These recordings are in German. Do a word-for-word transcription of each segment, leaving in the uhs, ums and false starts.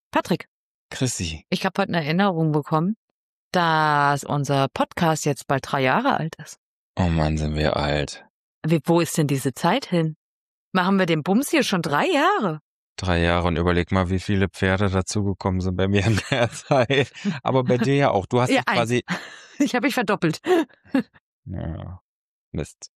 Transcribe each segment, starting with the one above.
Patrick, Chrissy. ich habe heute eine Erinnerung bekommen, dass unser Podcast jetzt bald drei Jahre alt ist. Oh Mann, sind wir alt. Wie, wo ist denn diese Zeit hin? Machen wir den Bums hier schon drei Jahre? Drei Jahre und überleg mal, wie viele Pferde dazugekommen sind bei mir in der Zeit. Aber bei dir ja auch. Du hast Ja, dich quasi... Ich habe mich verdoppelt. Ja, Mist.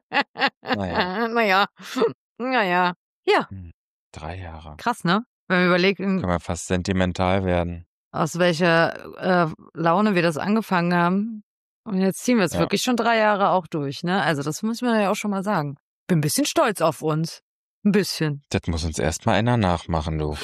Naja. Naja. Naja. Ja, Hm, Drei Jahre. krass, ne? Wenn wir überlegen, Kann man fast sentimental werden. aus welcher äh, Laune wir das angefangen haben. Und jetzt ziehen wir es Ja. wirklich schon drei Jahre auch durch, ne? Also das muss man ja auch schon mal sagen. Bin ein bisschen stolz auf uns. Ein bisschen. Das muss uns erstmal einer nachmachen, du.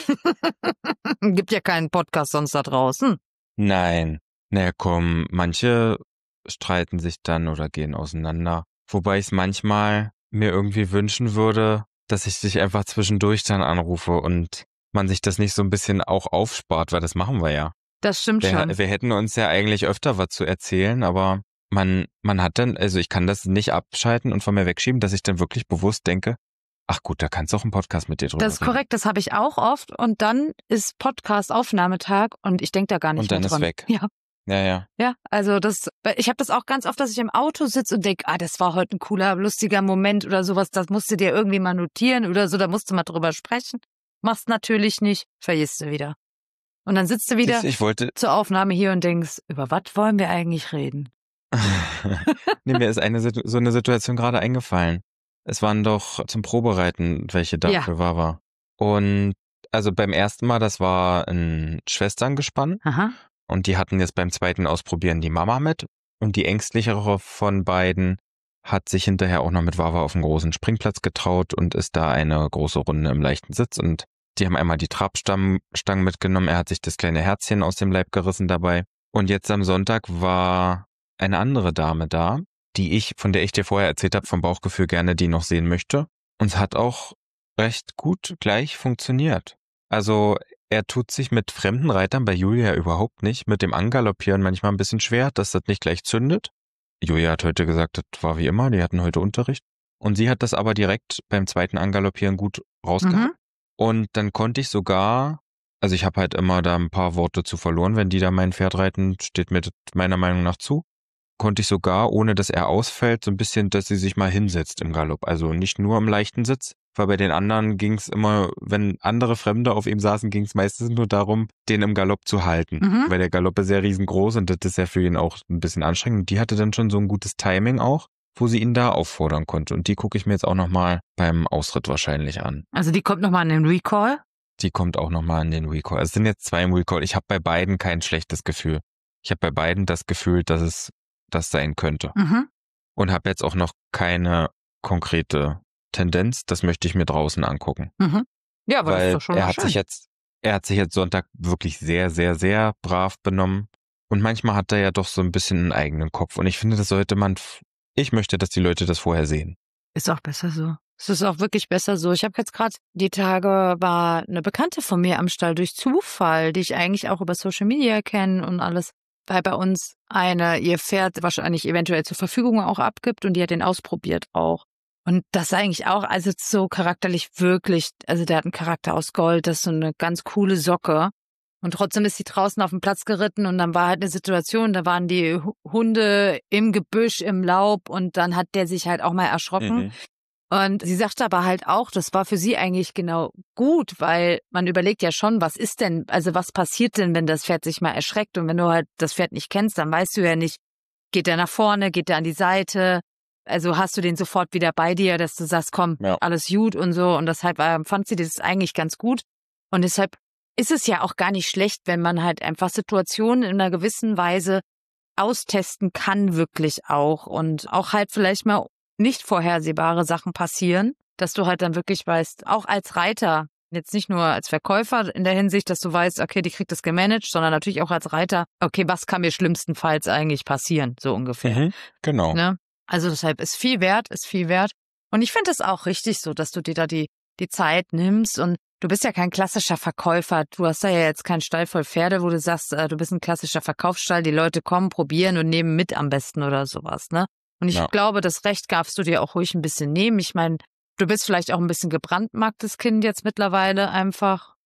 Gibt ja keinen Podcast sonst da draußen. Nein. Naja, komm, manche streiten sich dann oder gehen auseinander. Wobei ich es manchmal mir irgendwie wünschen würde, dass ich dich einfach zwischendurch dann anrufe und man sich das nicht so ein bisschen auch aufspart, weil das machen wir ja. Das stimmt Wir, schon. wir hätten uns ja eigentlich öfter was zu erzählen, aber man, man hat dann, also ich kann das nicht abschalten und von mir wegschieben, dass ich dann wirklich bewusst denke, ach gut, da kannst du auch einen Podcast mit dir drüber Das ist reden. korrekt, das habe ich auch oft. Und dann ist Podcast-Aufnahmetag und ich denke da gar nicht Und dann mehr ist dran. weg. Ja, Ja, ja. ja, also das, ich habe das auch ganz oft, dass ich im Auto sitze und denke, ah, das war heute ein cooler, lustiger Moment oder sowas, das musst du dir irgendwie mal notieren oder so, da musst du mal drüber sprechen. Machst natürlich nicht, vergisst du wieder. Und dann sitzt du wieder Ich wollte, zur Aufnahme hier und denkst, über was wollen wir eigentlich reden? nee, mir ist eine Situ- so eine Situation gerade eingefallen. Es waren doch zum Probereiten welche da Ja. für Wawa. Und also beim ersten Mal, das war ein Schwesterngespann. Aha. Und die hatten jetzt beim zweiten Ausprobieren die Mama mit. Und die ängstlichere von beiden hat sich hinterher auch noch mit Wawa auf einen großen Springplatz getraut und ist da eine große Runde im leichten Sitz. Und die haben einmal die Trabstangen mitgenommen. Er hat sich das kleine Herzchen aus dem Leib gerissen dabei. Und jetzt am Sonntag war eine andere Dame da, die ich, von der ich dir vorher erzählt habe, vom Bauchgefühl gerne die noch sehen möchte. Und es hat auch recht gut gleich funktioniert. Also er tut sich mit fremden Reitern bei Julia überhaupt nicht, mit dem Angaloppieren manchmal ein bisschen schwer, dass das nicht gleich zündet. Julia hat heute gesagt, das war wie immer, die hatten heute Unterricht. Und sie hat das aber direkt beim zweiten Angaloppieren gut rausgehauen. Mhm. Und dann konnte ich sogar, also ich habe halt immer da ein paar Worte zu verloren, wenn die da mein Pferd reiten, steht mir das meiner Meinung nach zu, konnte ich sogar, ohne dass er ausfällt, so ein bisschen, dass sie sich mal hinsetzt im Galopp. Also nicht nur im leichten Sitz, weil bei den anderen ging es immer, wenn andere Fremde auf ihm saßen, ging es meistens nur darum, den im Galopp zu halten. Mhm. Weil der Galopp ist sehr riesengroß und das ist ja für ihn auch ein bisschen anstrengend. Und die hatte dann schon so ein gutes Timing auch, wo sie ihn da auffordern konnte. Und die gucke ich mir jetzt auch nochmal beim Ausritt wahrscheinlich an. Also die kommt nochmal in den Recall. Die kommt auch nochmal in den Recall. Also es sind jetzt zwei im Recall. Ich habe bei beiden kein schlechtes Gefühl. Ich habe bei beiden das Gefühl, dass es das sein könnte. Mhm. Und habe jetzt auch noch keine konkrete Tendenz. Das möchte ich mir draußen angucken. Mhm. Ja, aber das Weil ist doch schon er mal hat schön. sich jetzt, er hat sich jetzt Sonntag wirklich sehr, sehr, sehr brav benommen. Und manchmal hat er ja doch so ein bisschen einen eigenen Kopf. Und ich finde, das sollte man, ich möchte, dass die Leute das vorher sehen. Ist auch besser so. Es ist auch wirklich besser so. Ich habe jetzt gerade die Tage war eine Bekannte von mir am Stall durch Zufall, die ich eigentlich auch über Social Media kenne und alles, weil bei uns eine ihr Pferd wahrscheinlich eventuell zur Verfügung auch abgibt und die hat den ausprobiert auch. Und das ist eigentlich auch, also so charakterlich wirklich, also der hat einen Charakter aus Gold, das ist so eine ganz coole Socke. Und trotzdem ist sie draußen auf dem Platz geritten und dann war halt eine Situation, da waren die Hunde im Gebüsch, im Laub und dann hat der sich halt auch mal erschrocken. Mhm. Und sie sagte aber halt auch, das war für sie eigentlich genau gut, weil man überlegt ja schon, was ist denn, also was passiert denn, wenn das Pferd sich mal erschreckt und wenn du halt das Pferd nicht kennst, dann weißt du ja nicht, geht der nach vorne, geht der an die Seite, also hast du den sofort wieder bei dir, dass du sagst, komm, Ja. alles gut und so und deshalb äh, fand sie das eigentlich ganz gut und deshalb ist es ja auch gar nicht schlecht, wenn man halt einfach Situationen in einer gewissen Weise austesten kann, wirklich auch und auch halt vielleicht mal nicht vorhersehbare Sachen passieren, dass du halt dann wirklich weißt, auch als Reiter, jetzt nicht nur als Verkäufer in der Hinsicht, dass du weißt, okay, die kriegt das gemanagt, sondern natürlich auch als Reiter, okay, was kann mir schlimmstenfalls eigentlich passieren, so ungefähr. Mhm. Genau. Ne? Also deshalb ist viel wert, ist viel wert. Und ich finde es auch richtig so, dass du dir da die, die Zeit nimmst und du bist ja kein klassischer Verkäufer. Du hast da ja jetzt keinen Stall voll Pferde, wo du sagst, äh, du bist ein klassischer Verkaufsstall, die Leute kommen, probieren und nehmen mit am besten oder sowas, ne? Und ich Ja. glaube, das Recht darfst du dir auch ruhig ein bisschen nehmen. Ich meine, du bist vielleicht auch ein bisschen gebrandmarktes Kind jetzt mittlerweile einfach.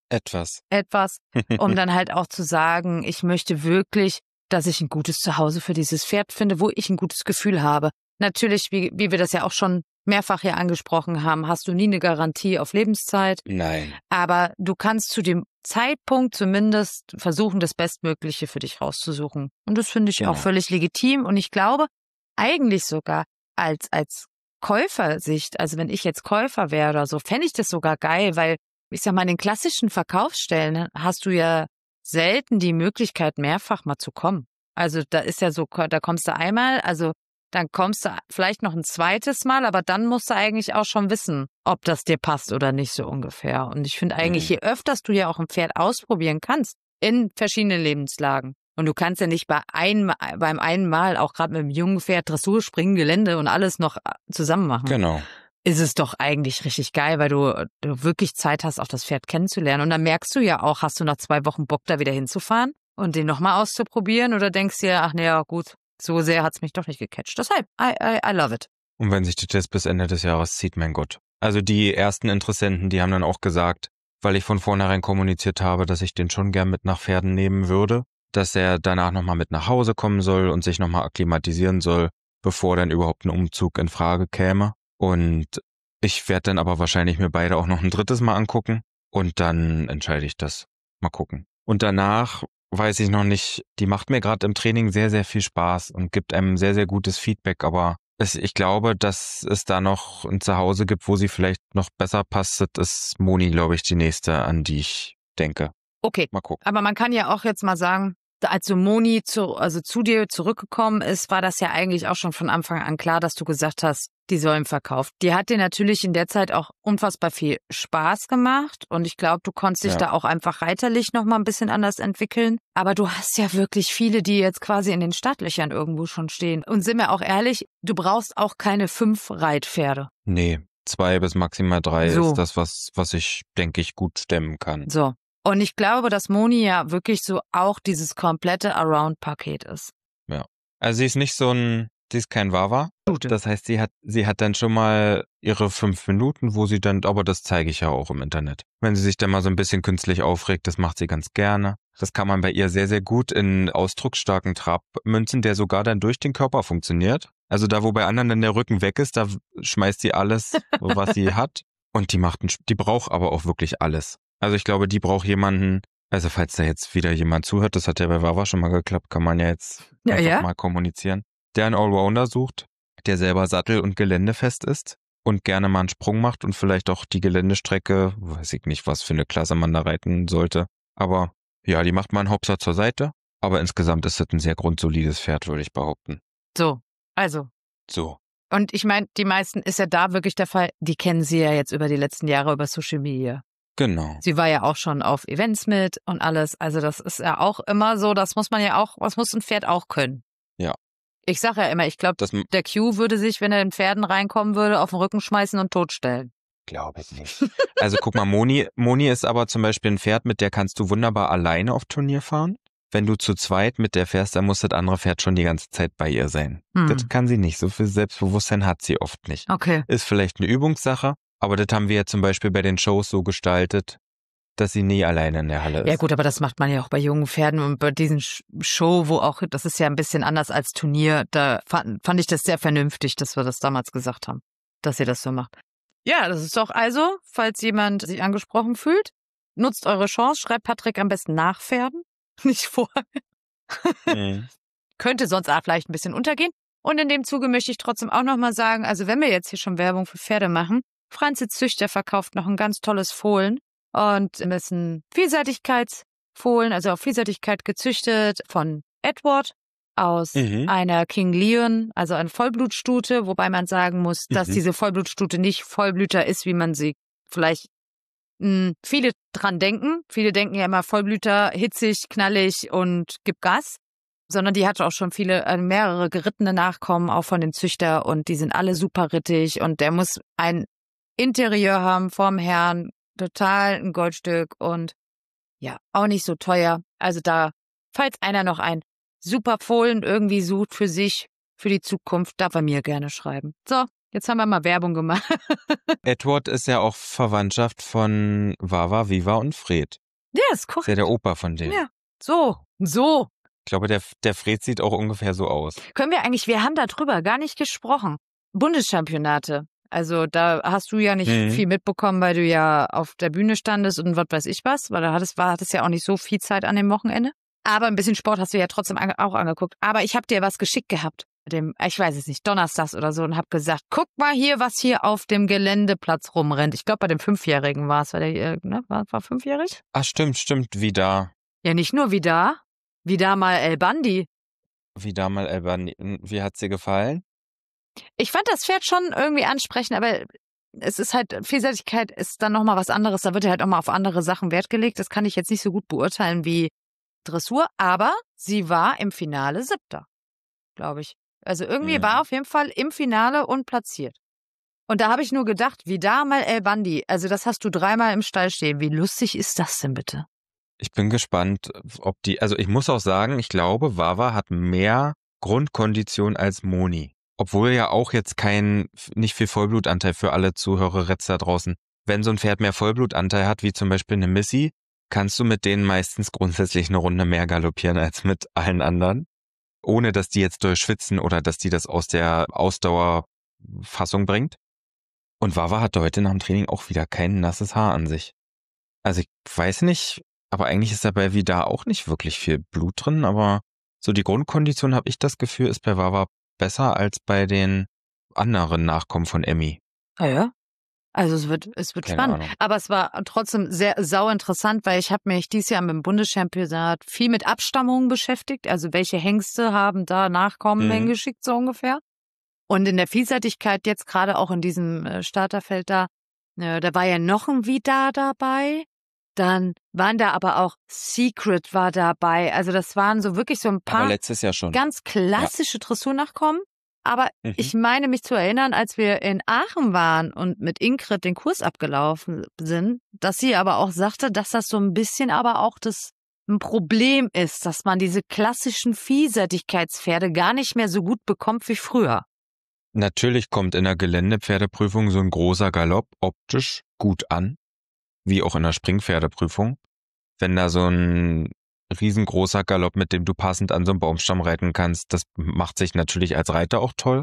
Etwas. Etwas, um dann halt auch zu sagen, ich möchte wirklich, dass ich ein gutes Zuhause für dieses Pferd finde, wo ich ein gutes Gefühl habe. Natürlich, wie, wie wir das ja auch schon mehrfach hier angesprochen haben, hast du nie eine Garantie auf Lebenszeit. Nein. Aber du kannst zu dem Zeitpunkt zumindest versuchen, das Bestmögliche für dich rauszusuchen. Und das finde ich Genau. auch völlig legitim. Und ich glaube, eigentlich sogar als, als Käufersicht, also wenn ich jetzt Käufer wäre oder so, fände ich das sogar geil, weil ich sag mal, in den klassischen Verkaufsstellen hast du ja selten die Möglichkeit, mehrfach mal zu kommen. Also da ist ja so, da kommst du einmal, also dann kommst du vielleicht noch ein zweites Mal, aber dann musst du eigentlich auch schon wissen, ob das dir passt oder nicht, so ungefähr. Und ich finde eigentlich, Mhm. je öfters du ja auch ein Pferd ausprobieren kannst, in verschiedenen Lebenslagen. Und du kannst ja nicht bei ein, beim einen Mal, auch gerade mit einem jungen Pferd, Dressur, Springen, Gelände und alles noch zusammen machen. Genau. Ist es doch eigentlich richtig geil, weil du, du wirklich Zeit hast, auch das Pferd kennenzulernen. Und dann merkst du ja auch, hast du nach zwei Wochen Bock, da wieder hinzufahren und den nochmal auszuprobieren oder denkst dir, ach naja, gut, so sehr hat's mich doch nicht gecatcht. Deshalb, I, I, I love it. Und wenn sich das jetzt bis Ende des Jahres zieht, mein Gott. Also die ersten Interessenten, die haben dann auch gesagt, weil ich von vornherein kommuniziert habe, dass ich den schon gern mit nach Pferden nehmen würde, dass er danach nochmal mit nach Hause kommen soll und sich nochmal akklimatisieren soll, bevor dann überhaupt ein Umzug in Frage käme. Und ich werde dann aber wahrscheinlich mir beide auch noch ein drittes Mal angucken und dann entscheide ich das. Mal gucken. Und danach weiß ich noch nicht, die macht mir gerade im Training sehr, sehr viel Spaß und gibt einem sehr, sehr gutes Feedback, aber es, ich glaube, dass es da noch ein Zuhause gibt, wo sie vielleicht noch besser passt. Das ist Moni, glaube ich, die nächste, an die ich denke. Okay, Mal gucken. aber man kann ja auch jetzt mal sagen, als so Moni zu, also zu dir zurückgekommen ist, war das ja eigentlich auch schon von Anfang an klar, dass du gesagt hast, die sollen verkauft. Die hat dir natürlich in der Zeit auch unfassbar viel Spaß gemacht und ich glaube, du konntest dich Ja. da auch einfach reiterlich noch mal ein bisschen anders entwickeln. Aber du hast ja wirklich viele, die jetzt quasi in den Startlöchern irgendwo schon stehen. Und sind wir auch ehrlich, du brauchst auch keine fünf Reitpferde. Nee, zwei bis maximal drei So. ist das, was, was ich, denke ich, gut stemmen kann. So. Und ich glaube, dass Moni ja wirklich so auch dieses komplette Around-Paket ist. Also sie ist nicht so ein, sie ist kein Wawa. Gute. Das heißt, sie hat, sie hat dann schon mal ihre fünf Minuten, wo sie dann, aber das zeige ich ja auch im Internet. Wenn sie sich dann mal so ein bisschen künstlich aufregt, das macht sie ganz gerne. Das kann man bei ihr sehr, sehr gut in ausdrucksstarken Trabmünzen, der sogar dann durch den Körper funktioniert. Also da, wo bei anderen dann der Rücken weg ist, da schmeißt sie alles, was sie hat. Und die macht, einen, die braucht aber auch wirklich alles. Also ich glaube, die braucht jemanden, also falls da jetzt wieder jemand zuhört, das hat ja bei Wawa schon mal geklappt, kann man ja jetzt Ja, einfach ja. mal kommunizieren, der einen Allrounder sucht, der selber sattel- und geländefest ist und gerne mal einen Sprung macht und vielleicht auch die Geländestrecke, weiß ich nicht, was für eine Klasse man da reiten sollte, aber ja, die macht mal einen Hopser zur Seite, aber insgesamt ist das ein sehr grundsolides Pferd, würde ich behaupten. So, also. So. Und ich meine, die meisten ist ja da wirklich der Fall, die kennen sie ja jetzt über die letzten Jahre über Social Media. Genau. Sie war ja auch schon auf Events mit und alles. Also das ist ja auch immer so, das muss man ja auch, was muss ein Pferd auch können. Ja. Ich sage ja immer, ich glaube, Das der Q würde sich, wenn er in Pferden reinkommen würde, auf den Rücken schmeißen und totstellen. glaube ich nicht. Also guck mal, Moni, Moni ist aber zum Beispiel ein Pferd, mit der kannst du wunderbar alleine auf Turnier fahren. Wenn du zu zweit mit der fährst, dann muss das andere Pferd schon die ganze Zeit bei ihr sein. Hm. Das kann sie nicht. So viel Selbstbewusstsein hat sie oft nicht. Okay. Ist vielleicht eine Übungssache, aber das haben wir ja zum Beispiel bei den Shows so gestaltet, dass sie nie alleine in der Halle ist. Ja gut, aber das macht man ja auch bei jungen Pferden und bei diesen Sh- Show, wo auch, das ist ja ein bisschen anders als Turnier, da fand, fand ich das sehr vernünftig, dass wir das damals gesagt haben, dass ihr das so macht. Ja, das ist doch also, falls jemand sich angesprochen fühlt, nutzt eure Chance, schreibt Patrick am besten nach Pferden, nicht vor. Mhm. Könnte sonst auch vielleicht ein bisschen untergehen. Und in dem Zuge möchte ich trotzdem auch nochmal sagen, also wenn wir jetzt hier schon Werbung für Pferde machen, Franz Züchter verkauft noch ein ganz tolles Fohlen und das ist ein Vielseitigkeitsfohlen, also auf Vielseitigkeit gezüchtet von Edward aus Mhm. einer King Leon, also eine Vollblutstute, wobei man sagen muss, dass Mhm. diese Vollblutstute nicht Vollblüter ist, wie man sie vielleicht mh, viele dran denken. Viele denken ja immer Vollblüter, hitzig, knallig und gibt Gas. Sondern die hat auch schon viele, äh, mehrere gerittene Nachkommen, auch von dem Züchter. Und die sind alle super rittig. Und der muss ein Interieur haben vom Herrn. Total ein Goldstück. Und ja, auch nicht so teuer. Also da, falls einer noch ein super Fohlen irgendwie sucht für sich, für die Zukunft, darf er mir gerne schreiben. So, Jetzt haben wir mal Werbung gemacht. Edward ist ja auch Verwandtschaft von Wawa, Viva und Fred. Ja, ist korrekt. Ist ja der Opa von denen. Ja, so, so. Ich glaube, der, der Fred sieht auch ungefähr so aus. Können wir eigentlich, wir haben da drüber gar nicht gesprochen. Bundeschampionate. Also da hast du ja nicht Mhm. viel mitbekommen, weil du ja auf der Bühne standest und was weiß ich was, weil da hattest, war, hattest ja auch nicht so viel Zeit an dem Wochenende. Aber ein bisschen Sport hast du ja trotzdem an, auch angeguckt. Aber ich habe dir was geschickt gehabt, dem, ich weiß es nicht, donnerstags oder so, und habe gesagt, guck mal hier, was hier auf dem Geländeplatz rumrennt. Ich glaube, bei dem Fünfjährigen war es, war der, äh, ne, war, war fünfjährig? Ach, stimmt, stimmt, wie da. Ja, nicht nur wie da, wie da mal El Bandi. Wie da mal Elban. Wie hat's dir gefallen? Ich fand das Pferd schon irgendwie ansprechend, aber es ist halt, Vielseitigkeit ist dann nochmal was anderes. Da wird ja halt auch mal auf andere Sachen Wert gelegt. Das kann ich jetzt nicht so gut beurteilen wie Dressur, aber sie war im Finale Siebter, glaube ich. Also irgendwie Mhm. war auf jeden Fall im Finale und platziert. Und da habe ich nur gedacht, wie da mal El Bandi, also das hast du dreimal im Stall stehen. Wie lustig ist das denn bitte? Ich bin gespannt, ob die, also ich muss auch sagen, ich glaube, Wawa hat mehr Grundkondition als Moni. Obwohl ja auch jetzt kein, nicht viel Vollblutanteil für alle Zuhörer da draußen. Wenn so ein Pferd mehr Vollblutanteil hat, wie zum Beispiel eine Missy, kannst du mit denen meistens grundsätzlich eine Runde mehr galoppieren als mit allen anderen. Ohne, dass die jetzt durchschwitzen oder dass die das aus der Ausdauerfassung bringt. Und Wawa hatte heute nach dem Training auch wieder kein nasses Haar an sich. Also ich weiß nicht, aber eigentlich ist dabei wieder auch nicht wirklich viel Blut drin, aber so die Grundkondition, habe ich das Gefühl, ist bei Wawa besser als bei den anderen Nachkommen von Emmy. Ah ja. Also es wird, es wird Keine spannend. Ahnung. Aber es war trotzdem sehr sau interessant, weil ich habe mich dieses Jahr mit dem Bundeschampionat viel mit Abstammungen beschäftigt. Also welche Hengste haben da Nachkommen Mhm. hingeschickt, so ungefähr. Und in der Vielseitigkeit jetzt gerade auch in diesem äh, Starterfeld da, äh, da war ja noch ein Vida dabei. Dann waren da aber auch Secret war dabei. Also das waren so wirklich so ein Aber paar letztes Jahr schon. ganz klassische Dressurnachkommen. Aber Mhm. ich meine mich zu erinnern, als wir in Aachen waren und mit Ingrid den Kurs abgelaufen sind, dass sie aber auch sagte, dass das so ein bisschen aber auch das ein Problem ist, dass man diese klassischen Vielseitigkeitspferde gar nicht mehr so gut bekommt wie früher. Natürlich kommt in der Geländepferdeprüfung so ein großer Galopp optisch gut an, wie auch in der Springpferdeprüfung. Wenn da so ein riesengroßer Galopp, mit dem du passend an so einem Baumstamm reiten kannst, das macht sich natürlich als Reiter auch toll.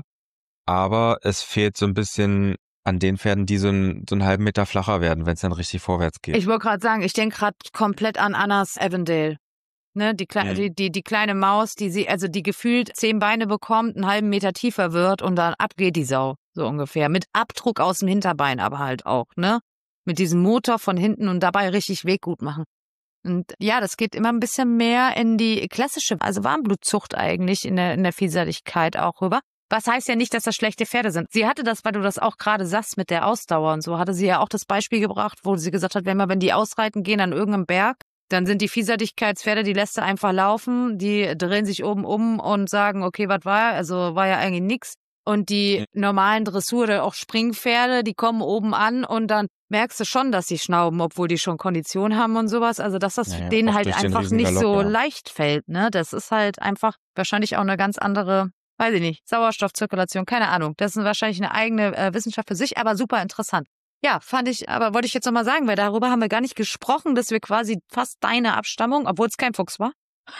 Aber es fehlt so ein bisschen an den Pferden, die so, ein, so einen halben Meter flacher werden, wenn es dann richtig vorwärts geht. Ich wollte gerade sagen, ich denke gerade komplett an Annas Avondale. Ne, die, Kle Mhm. die, die, die kleine Maus, die sie, also die gefühlt zehn Beine bekommt, einen halben Meter tiefer wird und dann ab geht die Sau, so ungefähr. Mit Abdruck aus dem Hinterbein aber halt auch, ne? Mit diesem Motor von hinten und dabei richtig Weg gut machen. Und ja, das geht immer ein bisschen mehr in die klassische, also Warmblutzucht eigentlich in der, in der Vielseitigkeit auch rüber. Was heißt ja nicht, dass das schlechte Pferde sind. Sie hatte das, weil du das auch gerade sagst mit der Ausdauer und so, hatte sie ja auch das Beispiel gebracht, wo sie gesagt hat, wenn wir, wenn die ausreiten gehen an irgendeinem Berg, dann sind die Vielseitigkeitspferde, die lässt du einfach laufen, die drehen sich oben um und sagen, okay, was war, also war ja eigentlich nix. Und die normalen Dressur- oder auch Springpferde, die kommen oben an und dann merkst du schon, dass sie schnauben, obwohl die schon Kondition haben und sowas. Also, dass das Naja, denen auch halt durch den einfach nicht Riesengalopp, so ja. leicht fällt, ne? Das ist halt einfach wahrscheinlich auch eine ganz andere, weiß ich nicht, Sauerstoffzirkulation, keine Ahnung. Das ist wahrscheinlich eine eigene äh, Wissenschaft für sich, aber super interessant. Ja, fand ich, aber wollte ich jetzt nochmal sagen, weil darüber haben wir gar nicht gesprochen, dass wir quasi fast deine Abstammung, obwohl es kein Fuchs war,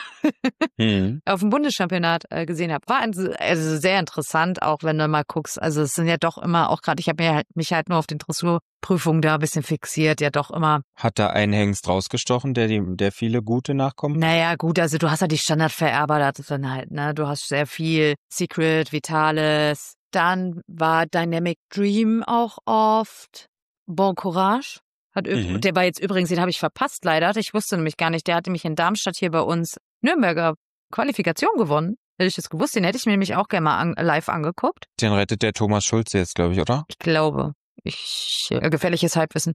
Mhm. auf dem Bundeschampionat äh, gesehen habe. War ein, also sehr interessant, auch wenn du mal guckst. Also es sind ja doch immer, auch gerade, ich habe mir halt, mich halt nur auf den Dressurprüfungen da ein bisschen fixiert, ja doch immer. Hat da ein Hengst rausgestochen, der, die, der viele gute Nachkommen? Naja, gut, also du hast ja die Standardvererber, das ist dann halt, ne? Du hast sehr viel Secret, Vitales. Dann war Dynamic Dream auch oft. Bon Courage. Hat üb- Mhm. Der war jetzt übrigens, den habe ich verpasst leider. Ich wusste nämlich gar nicht, der hatte mich in Darmstadt hier bei uns Nürnberger Qualifikation gewonnen. Hätte ich das gewusst, den hätte ich mir nämlich auch gerne mal an, live angeguckt. Den rettet der Thomas Schulze jetzt, glaube ich, oder? Ich glaube. Ich, äh, gefährliches Halbwissen.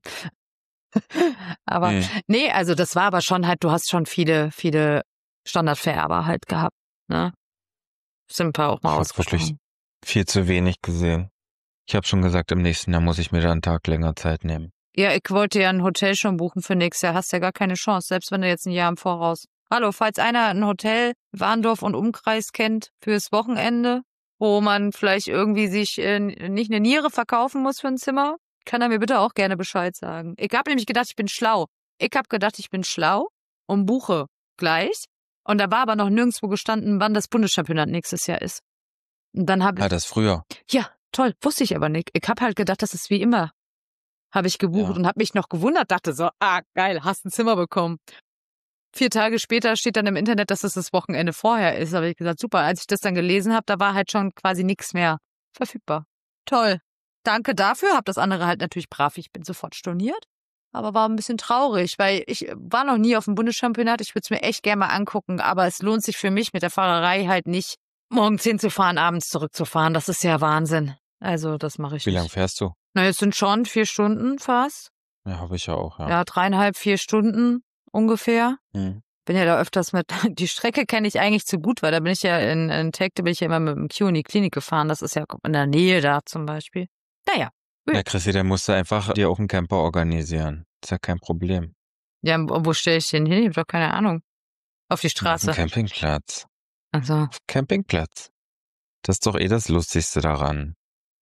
aber, Mhm. nee, also das war aber schon halt, du hast schon viele, viele Standardvererber halt gehabt, ne? Sind ein paar auch mal Ich habe wirklich ausgesprochen. viel zu wenig gesehen. Ich habe schon gesagt, im nächsten Jahr muss ich mir da einen Tag länger Zeit nehmen. Ja, ich wollte ja ein Hotel schon buchen für nächstes Jahr. Hast ja gar keine Chance, selbst wenn du jetzt ein Jahr im Voraus. Hallo, falls einer ein Hotel Warndorf und Umkreis kennt fürs Wochenende wo man vielleicht irgendwie sich äh, nicht eine Niere verkaufen muss für ein Zimmer, kann er mir bitte auch gerne Bescheid sagen. Ich habe nämlich gedacht, ich bin schlau. Ich habe gedacht, ich bin schlau und buche gleich. Und da war aber noch nirgendwo gestanden, wann das Bundeschampionat nächstes Jahr ist. Und dann habe ich... Ah, das früher. Ja, toll, wusste ich aber nicht. Ich habe halt gedacht, das ist wie immer. Habe ich gebucht Ja. und habe mich noch gewundert, dachte so, ah, geil, hast ein Zimmer bekommen. Vier Tage später steht dann im Internet, dass es das Wochenende vorher ist. Da habe ich gesagt, super. Als ich das dann gelesen habe, da war halt schon quasi nichts mehr verfügbar. Toll. Danke dafür. Hab das andere halt natürlich brav. Ich bin sofort storniert. Aber war ein bisschen traurig, weil ich war noch nie auf dem Bundeschampionat. Ich würde es mir echt gerne mal angucken. Aber es lohnt sich für mich mit der Fahrerei halt nicht, morgens hinzufahren, abends zurückzufahren. Das ist ja Wahnsinn. Also das mache ich Wie nicht. lange fährst du? Na, jetzt sind schon vier Stunden fast. Ja, habe ich ja auch, ja. Ja, dreieinhalb, vier Stunden ungefähr. Hm. Bin ja da öfters mit, die Strecke kenne ich eigentlich zu gut, weil da bin ich ja in, in Tech, da bin ich ja immer mit dem Q in die Klinik gefahren. Das ist ja in der Nähe da zum Beispiel. Naja. Ja, Chrissy, dann musst du einfach dir auch einen Camper organisieren. Ist ja kein Problem. Ja, wo stelle ich den hin? Ich habe doch keine Ahnung. Auf die Straße. Auf dem Campingplatz. Also. Auf dem Campingplatz. Das ist doch eh das Lustigste daran.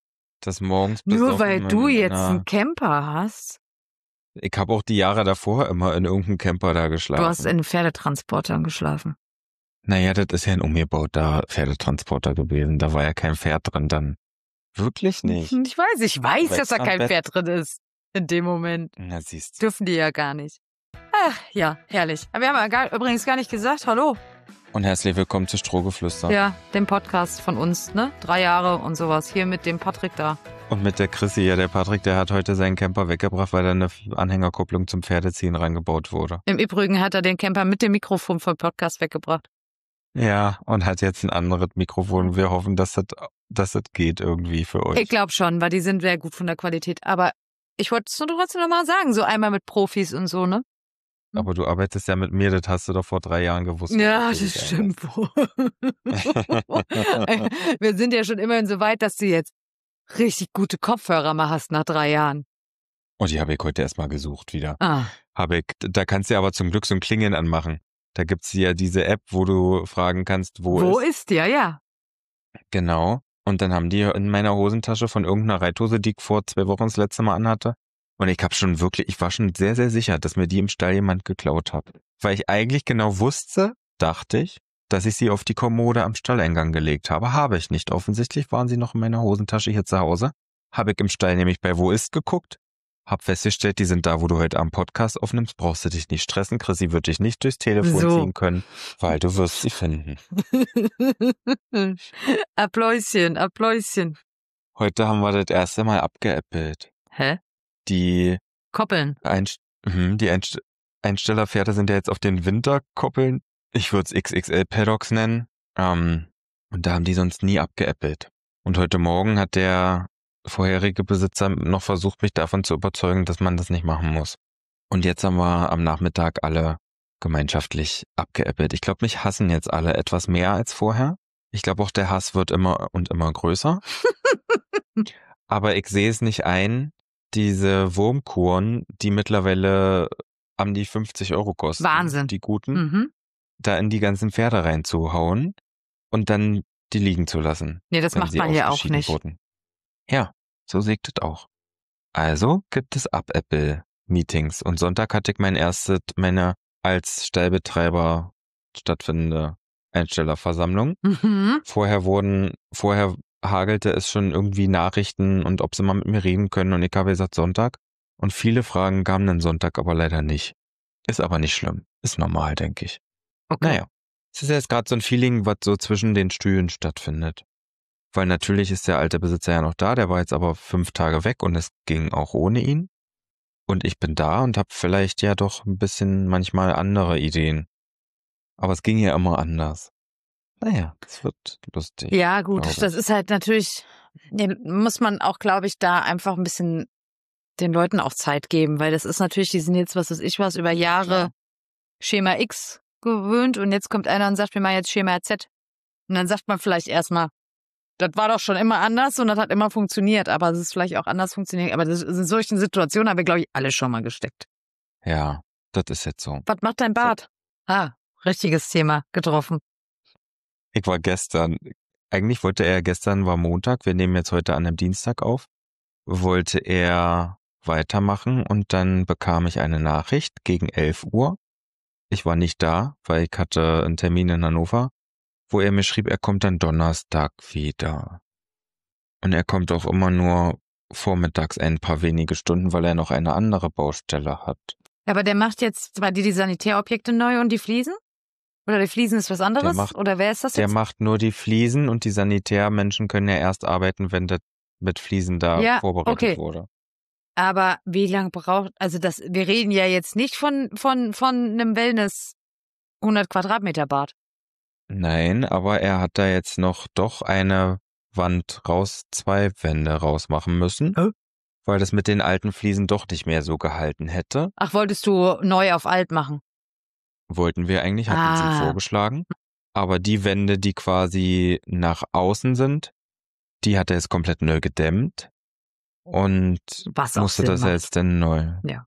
Das morgens Nur weil du jetzt einer... einen Camper hast. Ich habe auch die Jahre davor immer in irgendeinem Camper da geschlafen. Du hast in Pferdetransportern geschlafen. Naja, das ist ja ein umgebauter Pferdetransporter gewesen. Da war ja kein Pferd drin dann. Wirklich nicht. Ich weiß, ich weiß, dass da kein Bett. Pferd drin ist. In dem Moment. Na, siehst du. Dürfen die ja gar nicht. Ach, ja, herrlich. Aber wir haben ja gar, übrigens gar nicht gesagt, hallo. Und herzlich willkommen zu Strohgeflüster. Ja, dem Podcast von uns, ne? Drei Jahre und sowas. Hier mit dem Patrick da. Und mit der Chrissy, ja, der Patrick, der hat heute seinen Camper weggebracht, weil da eine Anhängerkupplung zum Pferdeziehen reingebaut wurde. Im Übrigen hat er den Camper mit dem Mikrofon vom Podcast weggebracht. Ja, und hat jetzt ein anderes Mikrofon. Wir hoffen, dass das, dass das geht irgendwie für euch. Ich glaube schon, weil die sind sehr gut von der Qualität. Aber ich wollte es nur trotzdem nochmal sagen, so einmal mit Profis und so, ne? Aber du arbeitest ja mit mir, das hast du doch vor drei Jahren gewusst. Ja, das stimmt wohl. Wir sind ja schon immerhin so weit, dass du jetzt richtig gute Kopfhörer mal hast nach drei Jahren. Und die habe ich heute erstmal gesucht wieder. Ah. Habe ich, da kannst du ja aber zum Glück so ein Klingeln anmachen. Da gibt's ja diese App, wo du fragen kannst, wo, Wo ist. ist, ja, ja. Genau. Und dann haben die in meiner Hosentasche von irgendeiner Reithose, die ich vor zwei Wochen das letzte Mal anhatte. Und ich habe schon wirklich, ich war schon sehr, sehr sicher, dass mir die im Stall jemand geklaut hat. Weil ich eigentlich genau wusste, dachte ich, dass ich sie auf die Kommode am Stalleingang gelegt habe. Habe ich nicht. Offensichtlich waren sie noch in meiner Hosentasche hier zu Hause. Habe ich im Stall nämlich bei Wo ist geguckt. Hab festgestellt, die sind da, wo du heute am Podcast aufnimmst. Brauchst du dich nicht stressen. Chrissy wird dich nicht durchs Telefon so. ziehen können, weil du wirst sie finden. Appläuschen, Appläuschen. Heute haben wir das erste Mal abgeäppelt. Hä? Die Koppeln. Einst mhm, die Einst Einstellerpferde sind ja jetzt auf den Winterkoppeln. Ich würde es X X L-Paddocks nennen. Ähm, und da haben die sonst nie abgeäppelt. Und heute Morgen hat der vorherige Besitzer noch versucht, mich davon zu überzeugen, dass man das nicht machen muss. Und jetzt haben wir am Nachmittag alle gemeinschaftlich abgeäppelt. Ich glaube, mich hassen jetzt alle etwas mehr als vorher. Ich glaube auch, der Hass wird immer und immer größer. Aber ich sehe es nicht ein, diese Wurmkuren, die mittlerweile an die fünfzig Euro kosten. Wahnsinn. Die guten. Mhm. Da in die ganzen Pferde reinzuhauen und dann die liegen zu lassen. Nee, das macht man ja auch nicht. Wurden. Ja, so seht es auch. Also gibt es Ab-Apple-Meetings und Sonntag hatte ich mein erstes, meine als Stallbetreiber stattfindende Einstellerversammlung. Mhm. Vorher wurden, vorher hagelte es schon irgendwie Nachrichten und ob sie mal mit mir reden können und ich habe gesagt Sonntag und viele Fragen kamen dann Sonntag aber leider nicht. Ist aber nicht schlimm. Ist normal, denke ich. Okay. Naja, es ist jetzt gerade so ein Feeling, was so zwischen den Stühlen stattfindet. Weil natürlich ist der alte Besitzer ja noch da, der war jetzt aber fünf Tage weg und es ging auch ohne ihn. Und ich bin da und habe vielleicht ja doch ein bisschen manchmal andere Ideen. Aber es ging ja immer anders. Naja, es wird lustig. Ja, gut, glaube ich. das ist halt natürlich, nee, muss man auch, glaube ich, da einfach ein bisschen den Leuten auch Zeit geben, weil das ist natürlich, die sind jetzt, was weiß ich was, über Jahre Klar. Schema X gewöhnt und jetzt kommt einer und sagt, wir machen jetzt Schema Z. Und dann sagt man vielleicht erstmal, das war doch schon immer anders und das hat immer funktioniert, aber es ist vielleicht auch anders funktioniert. Aber das, in solchen Situationen haben wir, glaube ich, alle schon mal gesteckt. Ja, das ist jetzt so. Was macht dein Bart? Ah, richtiges Thema getroffen. Ich war gestern, eigentlich wollte er, gestern war Montag, wir nehmen jetzt heute an einem Dienstag auf, wollte er weitermachen und dann bekam ich eine Nachricht gegen elf Uhr. Ich war nicht da, weil ich hatte einen Termin in Hannover, wo er mir schrieb, er kommt dann Donnerstag wieder. Und er kommt auch immer nur vormittags ein paar wenige Stunden, weil er noch eine andere Baustelle hat. Aber der macht jetzt zwar die, die Sanitärobjekte neu und die Fliesen? Oder die Fliesen ist was anderes? macht- Oder wer ist das Der jetzt? macht nur die Fliesen und die Sanitärmenschen können ja erst arbeiten, wenn das mit Fliesen da Ja, vorbereitet okay. wurde. Aber wie lange braucht, also das, wir reden ja jetzt nicht von, von, von einem Wellness hundert Quadratmeter Bad. Nein, aber er hat da jetzt noch doch eine Wand raus, zwei Wände rausmachen müssen, Hä? weil das mit den alten Fliesen doch nicht mehr so gehalten hätte. Ach, wolltest du neu auf alt machen? Wollten wir eigentlich, hatten Ah. sie vorgeschlagen. Aber die Wände, die quasi nach außen sind, die hat er jetzt komplett neu gedämmt und Was auch musste Sinn das macht. jetzt dann neu. Ja.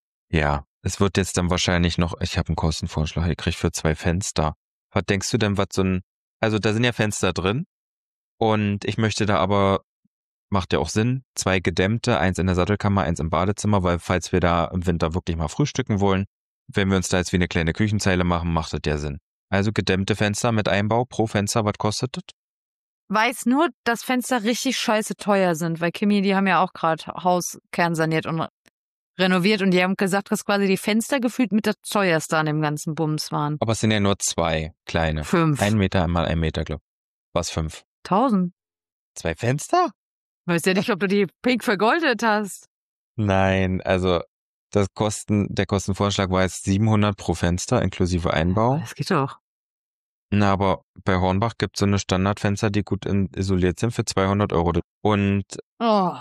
Ja, es wird jetzt dann wahrscheinlich noch, ich habe einen Kostenvorschlag gekriegt für zwei Fenster. Was denkst du denn, was so ein, also da sind ja Fenster drin und ich möchte da aber, macht ja auch Sinn, zwei gedämmte, eins in der Sattelkammer, eins im Badezimmer, weil falls wir da im Winter wirklich mal frühstücken wollen, wenn wir uns da jetzt wie eine kleine Küchenzeile machen, macht das ja Sinn. Also gedämmte Fenster mit Einbau pro Fenster, was kostet das? Weiß nur, dass Fenster richtig scheiße teuer sind, weil Kimi, die haben ja auch gerade Haus kernsaniert und renoviert und die haben gesagt, dass quasi die Fenster gefühlt mit das teuerste an dem ganzen Bums waren. Aber es sind ja nur zwei kleine. Fünf. Ein Meter einmal ein Meter, glaub. Was, fünf? Tausend. Zwei Fenster? Weiß ja nicht, ob du die pink vergoldet hast. Nein, also das Kosten, der Kostenvorschlag war jetzt siebenhundert pro Fenster inklusive Einbau. Das geht doch. Na, aber bei Hornbach gibt es so eine Standardfenster, die gut in, isoliert sind für zweihundert Euro. Und Oh,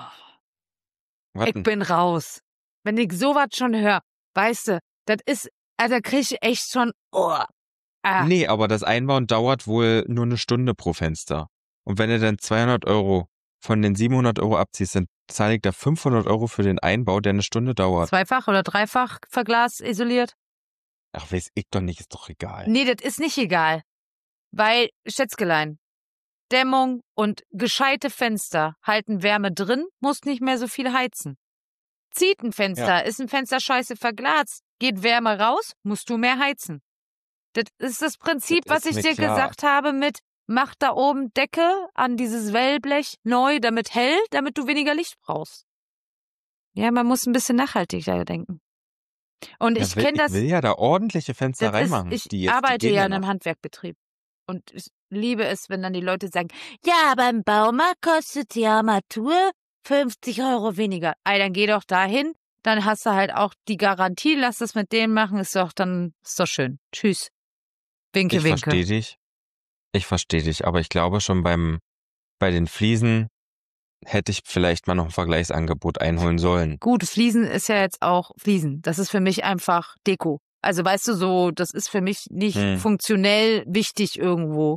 warten, ich bin raus. Wenn ich sowas schon höre, weißt du, das ist, also da krieg ich echt schon, oh. Ah. nee, aber das Einbauen dauert wohl nur eine Stunde pro Fenster. Und wenn du dann zweihundert Euro von den siebenhundert Euro abziehst, dann zahle ich da fünfhundert Euro für den Einbau, der eine Stunde dauert. Zweifach oder dreifach verglas isoliert? Ach, weiß ich doch nicht, ist doch egal. Nee, das ist nicht egal. Weil, Schätzgelein, Dämmung und gescheite Fenster halten Wärme drin, musst nicht mehr so viel heizen. Zieht ein Fenster, Ja. ist ein Fenster scheiße verglast, geht Wärme raus, musst du mehr heizen. Das ist das Prinzip, Das was ist ich mir dir klar. gesagt habe mit, mach da oben Decke an dieses Wellblech neu, damit hell, damit du weniger Licht brauchst. Ja, man muss ein bisschen nachhaltiger denken. Und ich Ja, will, kenne das. Ich will ja da ordentliche Fenster Das ist, reinmachen. ich die jetzt, arbeite die gehen ja ja in einem noch. Handwerkbetrieb. Und ich liebe es, wenn dann die Leute sagen, ja, aber im Baumarkt kostet die Armatur fünfzig Euro weniger. Ey, dann geh doch dahin, dann hast du halt auch die Garantie, lass das mit denen machen, ist doch dann, ist doch schön. Tschüss. Winke, Ich winke. verstehe dich. Ich verstehe dich, aber ich glaube schon beim, bei den Fliesen hätte ich vielleicht mal noch ein Vergleichsangebot einholen sollen. Gut, Fliesen ist ja jetzt auch Fliesen. Das ist für mich einfach Deko. Also weißt du so, das ist für mich nicht Hm. funktionell wichtig irgendwo.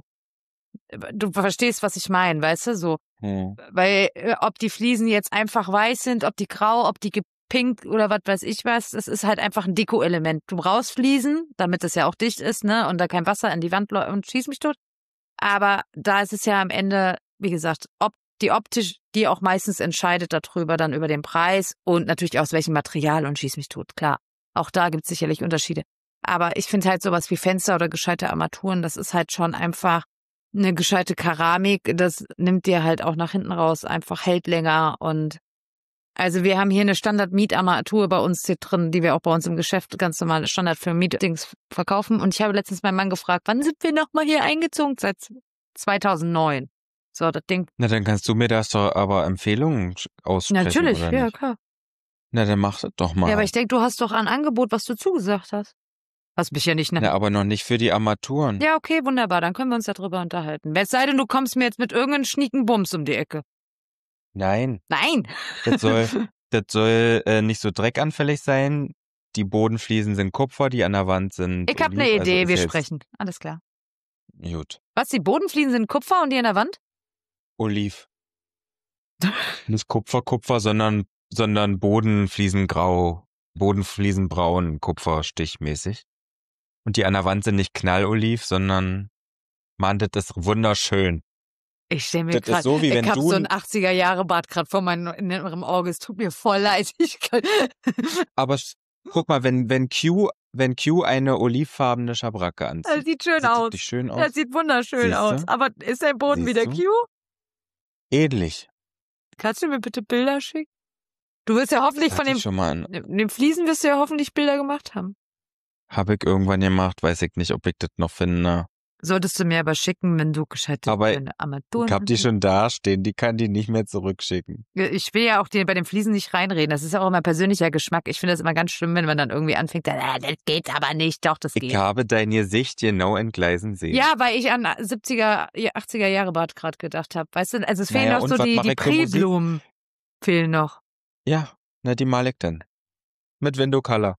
Du verstehst, was ich meine, weißt du, so. Hm. Weil äh, ob die Fliesen jetzt einfach weiß sind, ob die grau, ob die gepinkt oder was weiß ich was, das ist halt einfach ein Deko-Element. Du brauchst Fliesen, damit es ja auch dicht ist, ne, und da kein Wasser in die Wand läuft und schieß mich tot. Aber da ist es ja am Ende, wie gesagt, ob die optisch, die auch meistens entscheidet darüber, dann über den Preis und natürlich aus welchem Material und schieß mich tot, klar. Auch da gibt es sicherlich Unterschiede. Aber ich finde halt sowas wie Fenster oder gescheite Armaturen, das ist halt schon einfach eine gescheite Keramik, das nimmt dir halt auch nach hinten raus, einfach hält länger und also wir haben hier eine Standard-Mietarmatur bei uns hier drin, die wir auch bei uns im Geschäft ganz normal Standard für Mietdings verkaufen und ich habe letztens meinen Mann gefragt, wann sind wir nochmal hier eingezogen? Seit zweitausendneun. So, das Ding. Na, dann kannst du mir das doch aber Empfehlungen sch- aussprechen, Natürlich, oder ja nicht? klar. Na, dann mach das doch mal. Ja, aber ich denke, du hast doch ein Angebot, was du zugesagt hast. Hast mich ja nicht, ne? Na, aber noch nicht für die Armaturen. Ja, okay, wunderbar, dann können wir uns darüber unterhalten. Es sei denn, du kommst mir jetzt mit irgendeinem schnieken Bums um die Ecke. Nein, Nein! das soll, das soll äh, nicht so dreckanfällig sein. Die Bodenfliesen sind Kupfer, die an der Wand sind Ich habe Oliv, eine also Idee, ist wir jetzt- sprechen. Alles klar. Gut. Was, die Bodenfliesen sind Kupfer und die an der Wand? Oliv. Nicht Kupfer, Kupfer, sondern, sondern Bodenfliesen grau, Bodenfliesen braun, Kupfer stichmäßig. Und die an der Wand sind nicht Knalloliv, sondern, Mann, das ist wunderschön. Ich stelle mir Das ist so, wie gerade, wenn ich habe du so ein- ein achtziger-Jahre-Bart gerade vor meinem inneren Auge. Es tut mir voll leid. Ich kann, Aber sch- guck mal, wenn, wenn Q, wenn Q eine olivfarbene Schabracke das anzieht, sieht schön sieht das aus. nicht schön Das aus? sieht wunderschön Siehst aus. du? Aber ist dein Boden wie Siehst der du? Q? Ähnlich. Kannst du mir bitte Bilder schicken? Du wirst ja hoffentlich Das von hatte dem, ich schon mal an. dem Fliesen wirst du ja hoffentlich Bilder gemacht haben. Habe ich irgendwann gemacht, weiß ich nicht, ob ich das noch finde. Solltest du mir aber schicken, wenn du gescheite Aber deine Armaturen ich hab die hast. schon dastehen, die kann die nicht mehr zurückschicken. Ich will ja auch die, bei den Fliesen nicht reinreden. Das ist ja auch immer persönlicher Geschmack. Ich finde das immer ganz schlimm, wenn man dann irgendwie anfängt, ah, das geht aber nicht. Doch, das Ich geht. habe dein Gesicht genau entgleisen sehen. Ja, weil ich an siebziger, achtziger Jahre Bart gerade gedacht habe. Weißt du, also es fehlen Naja, noch und so was die, mach die ich für Musik? Präblumen. Fehlen noch. Ja, na, die mal ich dann. Mit Window Color.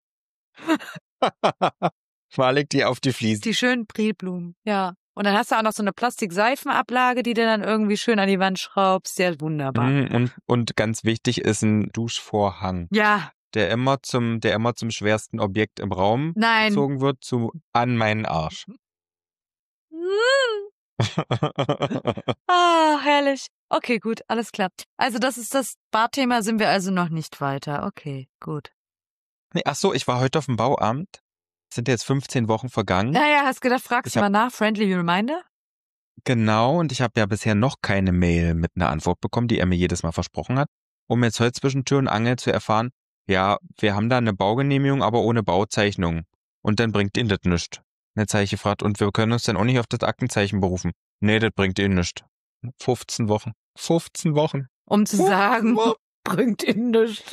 Mal ich die auf die Fliesen. Die schönen Präblumen, ja. Und dann hast du auch noch so eine Plastikseifenablage, die du dann irgendwie schön an die Wand schraubst. Ja, wunderbar. Mhm, und, und ganz wichtig ist ein Duschvorhang, Ja, der immer zum, der immer zum schwersten Objekt im Raum nein. gezogen wird, zu, an meinen Arsch. Ah, herrlich. Okay, gut, alles klar. Also das ist das Barthema, sind wir also noch nicht weiter. Okay, gut. Nee, ach so, ich war heute auf dem Bauamt. Sind jetzt fünfzehn Wochen vergangen. Naja, hast gedacht, fragst Ich du mal hab- nach, friendly reminder? Genau, und ich habe ja bisher noch keine Mail mit einer Antwort bekommen, die er mir jedes Mal versprochen hat, um jetzt heute zwischen Tür und Angel zu erfahren, ja, wir haben da eine Baugenehmigung, aber ohne Bauzeichnung. Und dann bringt ihn das nichts. Jetzt habe ich gefragt, und wir können uns dann auch nicht auf das Aktenzeichen berufen. Nee, das bringt ihn nichts. fünfzehn Wochen. fünfzehn Wochen. Um zu fünfzehn sagen, Wochen. bringt ihn nichts.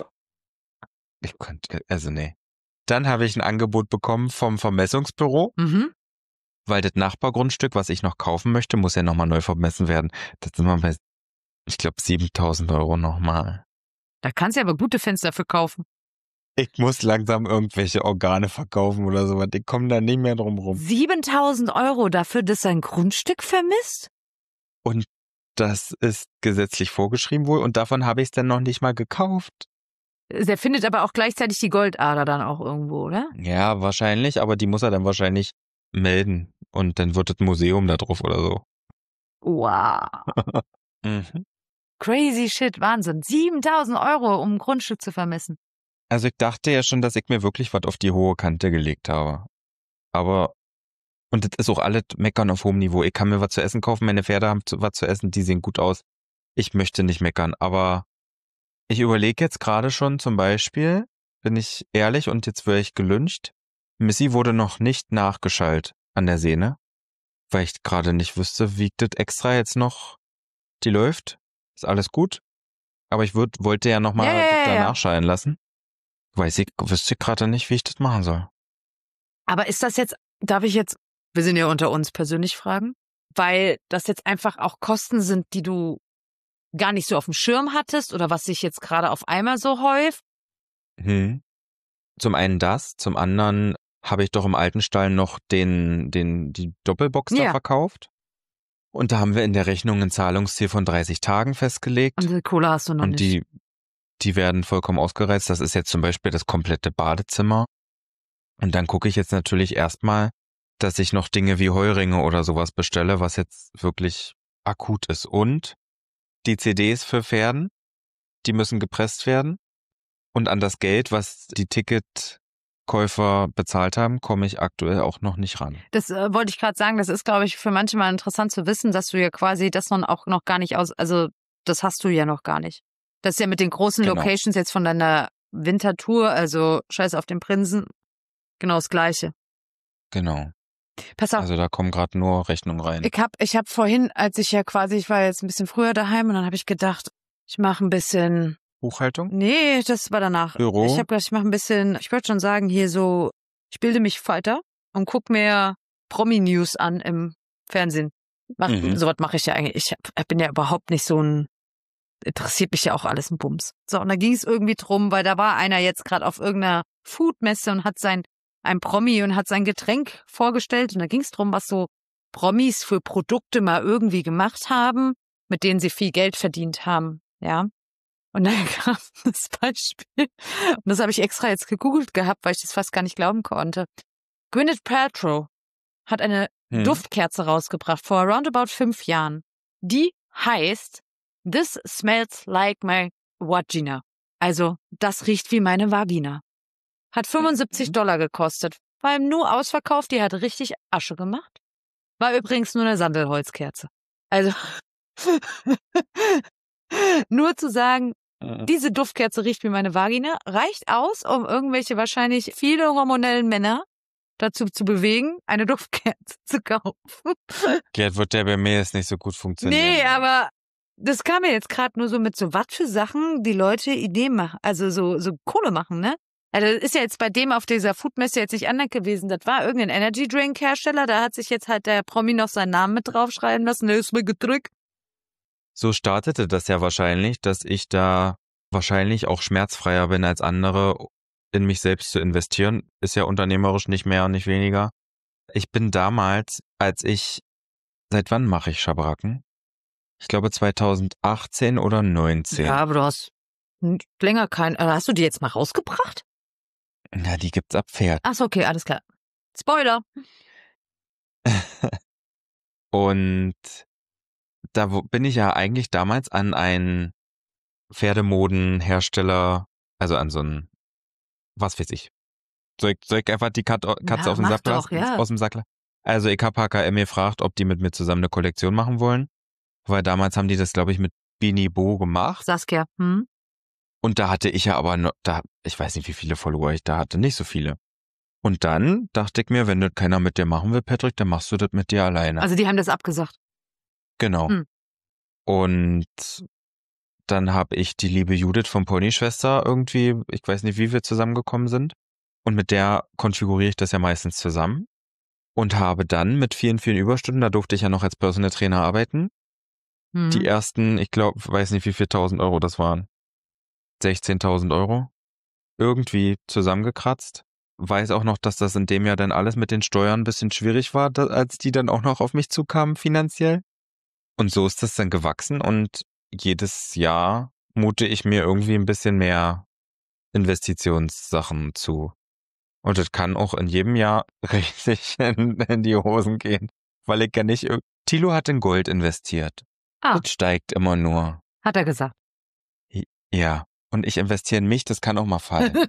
Ich konnte, also nee. Dann habe ich ein Angebot bekommen vom Vermessungsbüro, Mhm. weil das Nachbargrundstück, was ich noch kaufen möchte, muss ja nochmal neu vermessen werden. Das sind wir bei, ich glaube, siebentausend Euro nochmal. Da kannst du aber gute Fenster für kaufen. Ich muss langsam irgendwelche Organe verkaufen oder sowas. Die kommen da nicht mehr drum rum. siebentausend Euro dafür, dass sein Grundstück vermisst? Und das ist gesetzlich vorgeschrieben wohl und davon habe ich es dann noch nicht mal gekauft. Der findet aber auch gleichzeitig die Goldader dann auch irgendwo, oder? Ja, wahrscheinlich, aber die muss er dann wahrscheinlich melden und dann wird das Museum da drauf oder so. Wow. Mhm. Crazy shit, Wahnsinn. siebentausend Euro, um ein Grundstück zu vermessen. Also ich dachte ja schon, dass ich mir wirklich was auf die hohe Kante gelegt habe. Aber, und das ist auch alles meckern auf hohem Niveau. Ich kann mir was zu essen kaufen, meine Pferde haben zu- was zu essen, die sehen gut aus. Ich möchte nicht meckern, aber ich überlege jetzt gerade schon zum Beispiel, bin ich ehrlich und jetzt wäre ich gelyncht, Missy wurde noch nicht nachgeschallt an der Sehne, weil ich gerade nicht wüsste, wie das extra jetzt noch, die läuft, ist alles gut, aber ich würd, wollte ja nochmal Ja, ja, ja, da ja. nachschallen lassen. Weiß ich, wüsste gerade nicht, wie ich das machen soll. Aber ist das jetzt, darf ich jetzt, wir sind ja unter uns persönlich fragen, weil das jetzt einfach auch Kosten sind, die du gar nicht so auf dem Schirm hattest oder was sich jetzt gerade auf einmal so häuft? Hm. Zum einen das, zum anderen habe ich doch im alten Stall noch den, den, die Doppelbox da Ja. verkauft. Und da haben wir in der Rechnung ein Zahlungsziel von dreißig Tagen festgelegt. Und die Kohle hast du noch Und nicht. die, die werden vollkommen ausgereizt. Das ist jetzt zum Beispiel das komplette Badezimmer. Und dann gucke ich jetzt natürlich erstmal, dass ich noch Dinge wie Heuringe oder sowas bestelle, was jetzt wirklich akut ist. Und die C Ds für Pferden, die müssen gepresst werden. Und an das Geld, was die Ticketkäufer bezahlt haben, komme ich aktuell auch noch nicht ran. Das äh, wollte ich gerade sagen, das ist, glaube ich, für manche mal interessant zu wissen, dass du ja quasi das noch auch noch gar nicht aus, also das hast du ja noch gar nicht. Das ist ja mit den großen Genau. Locations jetzt von deiner Wintertour, also Scheiß auf den Prinzen, genau das Gleiche. Genau. Pass auf, Also da kommen gerade nur Rechnungen rein. ich hab, ich hab vorhin, als ich ja quasi, ich war jetzt ein bisschen früher daheim und dann habe ich gedacht, ich mache ein bisschen, Buchhaltung? nee, das war danach. Büro? Ich habe gedacht, ich mache ein bisschen, ich würde schon sagen, hier so, ich bilde mich weiter und guck mir Promi-News an im Fernsehen. Mach, Mhm. Sowas mache ich ja eigentlich. Ich hab, bin ja überhaupt nicht so ein, interessiert mich ja auch alles ein Bums. So, und da ging es irgendwie drum, weil da war einer jetzt gerade auf irgendeiner Foodmesse und hat sein, ein Promi und hat sein Getränk vorgestellt und da ging es drum, was so Promis für Produkte mal irgendwie gemacht haben, mit denen sie viel Geld verdient haben, ja. Und dann kam das Beispiel, und das habe ich extra jetzt gegoogelt gehabt, weil ich das fast gar nicht glauben konnte. Gwyneth Paltrow hat eine Hm. Duftkerze rausgebracht vor roundabout fünf Jahren. Die heißt This smells like my vagina. Also, das riecht wie meine Vagina. Hat fünfundsiebzig Dollar gekostet. War ihm nur ausverkauft, die hat richtig Asche gemacht. War übrigens nur eine Sandelholzkerze. Also, nur zu sagen, diese Duftkerze riecht wie meine Vagina, reicht aus, um irgendwelche wahrscheinlich viele hormonellen Männer dazu zu bewegen, eine Duftkerze zu kaufen. Gerd, wird der bei mir jetzt nicht so gut funktionieren. Nee, aber das kam mir jetzt gerade nur so mit so was für Sachen, die Leute Ideen machen, also so, so Kohle machen, ne? Also das ist ja jetzt bei dem auf dieser Foodmesse jetzt nicht anders gewesen. Das war irgendein Energy Drink Hersteller, da hat sich jetzt halt der Promi noch seinen Namen mit draufschreiben lassen, der ist mir gedrückt. So startete das ja wahrscheinlich, dass ich da wahrscheinlich auch schmerzfreier bin als andere, in mich selbst zu investieren. Ist ja unternehmerisch nicht mehr und nicht weniger. Ich bin damals, als ich, seit wann mache ich Schabracken? Ich glaube zweitausendachtzehn oder neunzehn. Ja, aber du hast länger kein, hast du die jetzt mal rausgebracht? Na, die gibt's ab Pferd. Ach so, okay, alles klar. Spoiler. Und da bin ich ja eigentlich damals an einen Pferdemodenhersteller, also an so einen, was weiß ich. Soll ich, soll ich einfach die Kat Katze Ja, auf den mach Sack doch, lassen? ja. Aus dem Sack lassen? Also ich habe H K M gefragt, ob die mit mir zusammen eine Kollektion machen wollen. Weil damals haben die das, glaube ich, mit Bini Bo gemacht. Saskia, hm? Und da hatte ich ja aber, noch, da, ich weiß nicht, wie viele Follower ich da hatte, nicht so viele. Und dann dachte ich mir, wenn das keiner mit dir machen will, Patrick, dann machst du das mit dir alleine. Also die haben das abgesagt. Genau. Hm. Und dann habe ich die liebe Judith vom Ponyschwester irgendwie, ich weiß nicht, wie wir zusammengekommen sind. Und mit der konfiguriere ich das ja meistens zusammen. Und habe dann mit vielen, vielen Überstunden, da durfte ich ja noch als Personal Trainer arbeiten, Hm. die ersten, ich glaube, weiß nicht, wie viel tausend Euro das waren. sechzehntausend Euro. Irgendwie zusammengekratzt. Weiß auch noch, dass das in dem Jahr dann alles mit den Steuern ein bisschen schwierig war, da, als die dann auch noch auf mich zukamen finanziell. Und so ist das dann gewachsen und jedes Jahr mute ich mir irgendwie ein bisschen mehr Investitionssachen zu. Und das kann auch in jedem Jahr richtig in, in die Hosen gehen, weil ich ja nicht... Thilo hat in Gold investiert. Ah. Das steigt immer nur. Hat er gesagt. Ja, und ich investiere in mich, das kann auch mal fallen.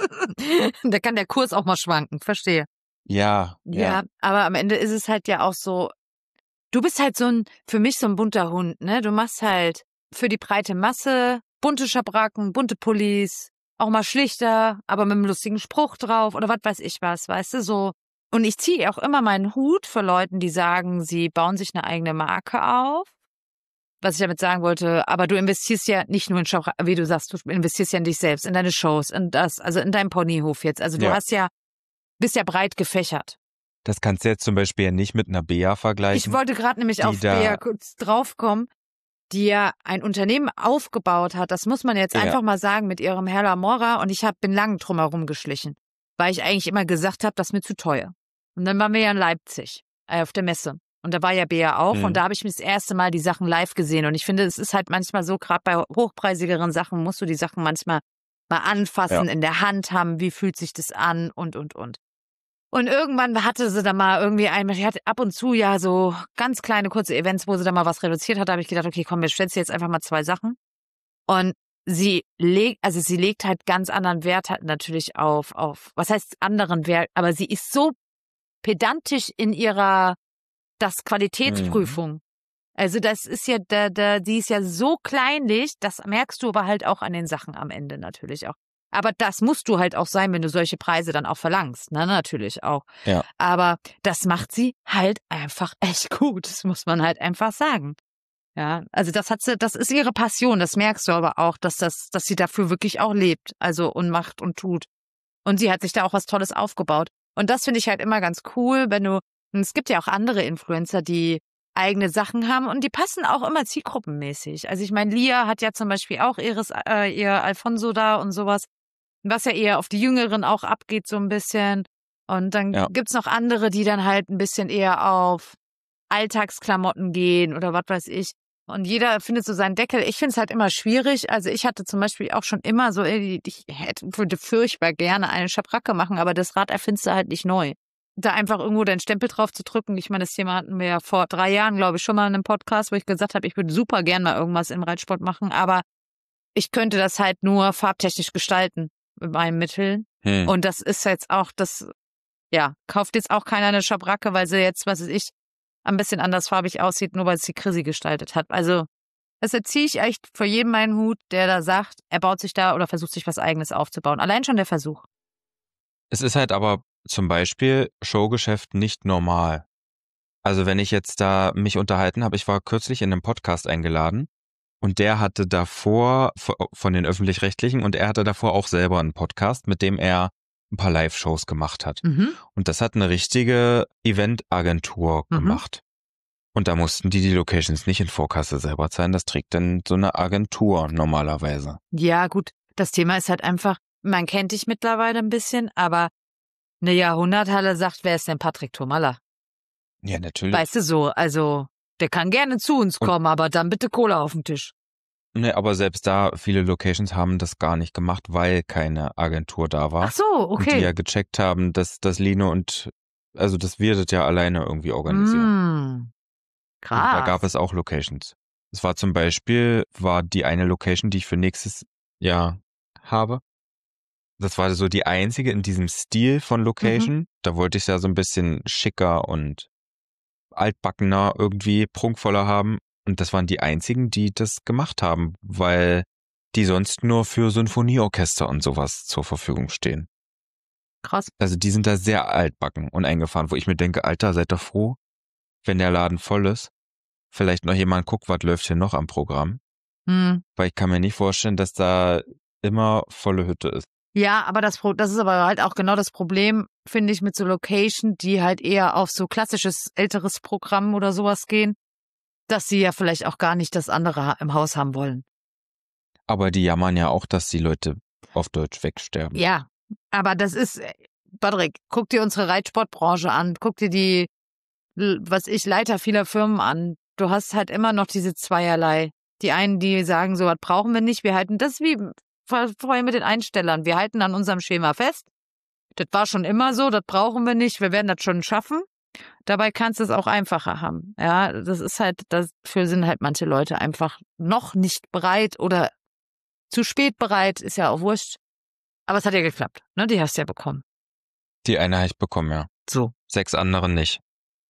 Da kann der Kurs auch mal schwanken, verstehe. Ja, Ja, ja. aber am Ende ist es halt ja auch so, du bist halt so ein, für mich so ein bunter Hund, ne? Du machst halt für die breite Masse bunte Schabracken, bunte Pullis, auch mal schlichter, aber mit einem lustigen Spruch drauf oder was weiß ich was, weißt du, so. Und ich ziehe auch immer meinen Hut für Leuten, die sagen, sie bauen sich eine eigene Marke auf. Was ich damit sagen wollte, aber du investierst ja nicht nur in Schabracken, wie du sagst, du investierst ja in dich selbst, in deine Shows, in das, also in deinen Ponyhof jetzt. Also du Ja. hast ja, bist ja breit gefächert. Das kannst du jetzt zum Beispiel ja nicht mit einer Bea vergleichen. Ich wollte gerade nämlich die auf da- Bea kurz draufkommen, die ja ein Unternehmen aufgebaut hat. Das muss man jetzt Ja. einfach mal sagen mit ihrem Hella Mora. Und ich hab, bin lang drum herum geschlichen, weil ich eigentlich immer gesagt habe, das ist mir zu teuer. Und dann waren wir ja in Leipzig äh, auf der Messe. Und da war ja Bea auch. Mhm. Und da habe ich mir das erste Mal die Sachen live gesehen. Und ich finde, es ist halt manchmal so, gerade bei hochpreisigeren Sachen musst du die Sachen manchmal mal anfassen, Ja. in der Hand haben. Wie fühlt sich das an? Und, und, und. Und irgendwann hatte sie da mal irgendwie ein, die hat ab und zu ja so ganz kleine, kurze Events, wo sie da mal was reduziert hat. Da habe ich gedacht, okay, komm, wir stellen jetzt einfach mal zwei Sachen. Und sie legt, also sie legt halt ganz anderen Wert halt natürlich auf, auf, was heißt anderen Wert, aber sie ist so pedantisch in ihrer, das Qualitätsprüfung. Also das ist ja, da, da, die ist ja so kleinlich, das merkst du aber halt auch an den Sachen am Ende natürlich auch. Aber das musst du halt auch sein, wenn du solche Preise dann auch verlangst, ne, natürlich auch. Ja. Aber das macht sie halt einfach echt gut, das muss man halt einfach sagen. Ja, also das hat sie, das ist ihre Passion, das merkst du aber auch, dass das, dass sie dafür wirklich auch lebt, also und macht und tut. Und sie hat sich da auch was Tolles aufgebaut. Und das finde ich halt immer ganz cool, wenn du, und es gibt ja auch andere Influencer, die eigene Sachen haben und die passen auch immer zielgruppenmäßig. Also ich meine, Lia hat ja zum Beispiel auch ihres, äh, ihr Alfonso da und sowas, was ja eher auf die Jüngeren auch abgeht so ein bisschen. Und dann Ja. gibt's noch andere, die dann halt ein bisschen eher auf Alltagsklamotten gehen oder was weiß ich. Und jeder findet so seinen Deckel. Ich finde es halt immer schwierig. Also ich hatte zum Beispiel auch schon immer so, ich hätte, würde furchtbar gerne eine Schabracke machen, aber das Rad erfindest du halt nicht neu. da einfach irgendwo deinen Stempel drauf zu drücken. Ich meine, das Thema hatten wir ja vor drei Jahren, glaube ich, schon mal in einem Podcast, wo ich gesagt habe, ich würde super gern mal irgendwas im Reitsport machen, aber ich könnte das halt nur farbtechnisch gestalten mit meinen Mitteln. Hm. Und das ist jetzt auch das, ja, kauft jetzt auch keiner eine Schabracke, weil sie jetzt, was weiß ich, ein bisschen andersfarbig aussieht, nur weil es die Chrissy gestaltet hat. Also das erziehe ich echt vor jedem meinen Hut, der da sagt, er baut sich da oder versucht sich was Eigenes aufzubauen. Allein schon der Versuch. Es ist halt aber zum Beispiel Showgeschäft nicht normal. Also wenn ich jetzt da mich unterhalten habe, ich war kürzlich in einem Podcast eingeladen und der hatte davor, von den Öffentlich-Rechtlichen, und er hatte davor auch selber einen Podcast, mit dem er ein paar Live-Shows gemacht hat. Mhm. Und das hat eine richtige Eventagentur Mhm. gemacht. Und da mussten die die Locations nicht in Vorkasse selber zahlen, das trägt dann so eine Agentur normalerweise. Ja, gut, das Thema ist halt einfach, man kennt dich mittlerweile ein bisschen, aber eine Jahrhunderthalle sagt, wer ist denn Patrick Thomalla? Ja, natürlich. Weißt du so, also der kann gerne zu uns kommen, und, aber dann bitte Kohle auf den Tisch. Ne, aber selbst da, viele Locations haben das gar nicht gemacht, weil keine Agentur da war. Ach so, okay. Und die ja gecheckt haben, dass das Line und, also das wir das ja alleine irgendwie organisieren. Mm, krass. Und da gab es auch Locations. Es war zum Beispiel, war die eine Location, die ich für nächstes Jahr habe. Das war so die einzige in diesem Stil von Location. Mhm. Da wollte ich es ja so ein bisschen schicker und altbackener, irgendwie prunkvoller haben. Und das waren die einzigen, die das gemacht haben, weil die sonst nur für Sinfonieorchester und sowas zur Verfügung stehen. Krass. Also die sind da sehr altbacken und eingefahren, wo ich mir denke, Alter, seid doch froh, wenn der Laden voll ist. Vielleicht noch jemand guckt, was läuft hier noch am Programm. Hm. Weil ich kann mir nicht vorstellen, dass da immer volle Hütte ist. Ja, aber das, das ist aber halt auch genau das Problem, finde ich, mit so Location, die halt eher auf so klassisches, älteres Programm oder sowas gehen, dass sie ja vielleicht auch gar nicht das andere im Haus haben wollen. Aber die jammern ja auch, dass die Leute auf Deutsch wegsterben. Ja, aber das ist, Patrick, guck dir unsere Reitsportbranche an, guck dir die, was ich, Leiter vieler Firmen an. Du hast halt immer noch diese Zweierlei. Die einen, die sagen, so was brauchen wir nicht, wir halten das wie vorher mit den Einstellern, wir halten an unserem Schema fest. Das war schon immer so, das brauchen wir nicht, wir werden das schon schaffen. Dabei kannst du es auch einfacher haben. Ja, das ist halt, dafür sind halt manche Leute einfach noch nicht bereit oder zu spät bereit, ist ja auch wurscht. Aber es hat ja geklappt, ne? Die hast du ja bekommen. Die eine habe ich bekommen, ja. So. Sechs andere nicht.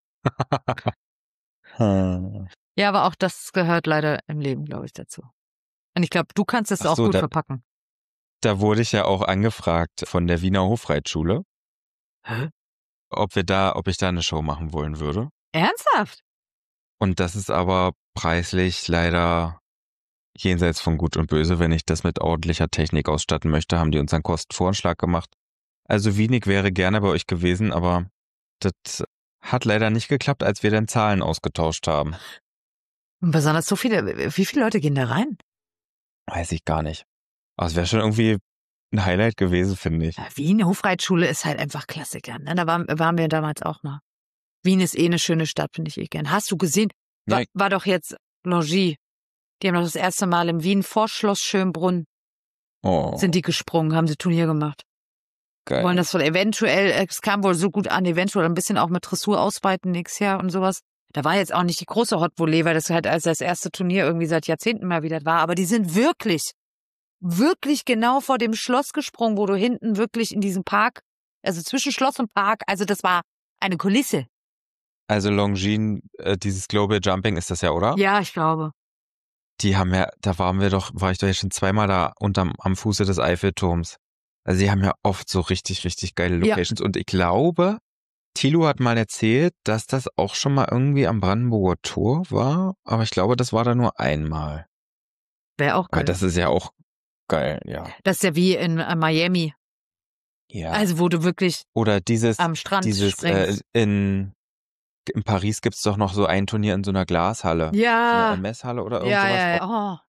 Ja, aber auch das gehört leider im Leben, glaube ich, dazu. Und ich glaube, du kannst es auch so, gut da, verpacken. Da wurde ich ja auch angefragt von der Wiener Hofreitschule. Hä? Ob wir da, ob ich da eine Show machen wollen würde. Ernsthaft? Und das ist aber preislich leider jenseits von Gut und Böse. Wenn ich das mit ordentlicher Technik ausstatten möchte, haben die uns einen Kostenvoranschlag gemacht. Also wenig wäre gerne bei euch gewesen, aber das hat leider nicht geklappt, als wir dann Zahlen ausgetauscht haben. Und besonders so viele, wie viele Leute gehen da rein? Weiß ich gar nicht. Aber es wäre schon irgendwie ein Highlight gewesen, finde ich. Ja, Wien, Hofreitschule ist halt einfach Klassiker. Ne? Da waren, waren wir damals auch mal. Wien ist eh eine schöne Stadt, finde ich eh gern. Hast du gesehen? War, Ja, war doch jetzt Longis. Die haben doch das erste Mal im Wien vor Schloss Schönbrunn oh, sind die gesprungen, haben sie Turnier gemacht. geil. Wollen das wohl eventuell, es kam wohl so gut an, eventuell ein bisschen auch mit Dressur ausweiten nächstes Jahr und sowas. Da war jetzt auch nicht die große Hot Volley, weil das halt als das erste Turnier irgendwie seit Jahrzehnten mal wieder war. Aber die sind wirklich, wirklich genau vor dem Schloss gesprungen, wo du hinten wirklich in diesem Park, also zwischen Schloss und Park, also das war eine Kulisse. Also Longines, äh, dieses Global Jumping ist das ja, oder? Ja, ich glaube. Die haben ja, da waren wir doch, war ich doch jetzt schon zweimal da unterm, am Fuße des Eiffelturms. Also die haben ja oft so richtig, richtig geile Locations. Ja. Und ich glaube, Thilo hat mal erzählt, dass das auch schon mal irgendwie am Brandenburger Tor war. Aber ich glaube, das war da nur einmal. Wäre auch geil. Aber das ist ja auch geil, ja. Das ist ja wie in äh, Miami. Ja. Also wo du wirklich Oder dieses, am Strand dieses, springst. Äh, in, in Paris gibt's doch noch so ein Turnier in so einer Glashalle. Ja. So eine M S-Halle oder irgendwas. Ja, ja, ja.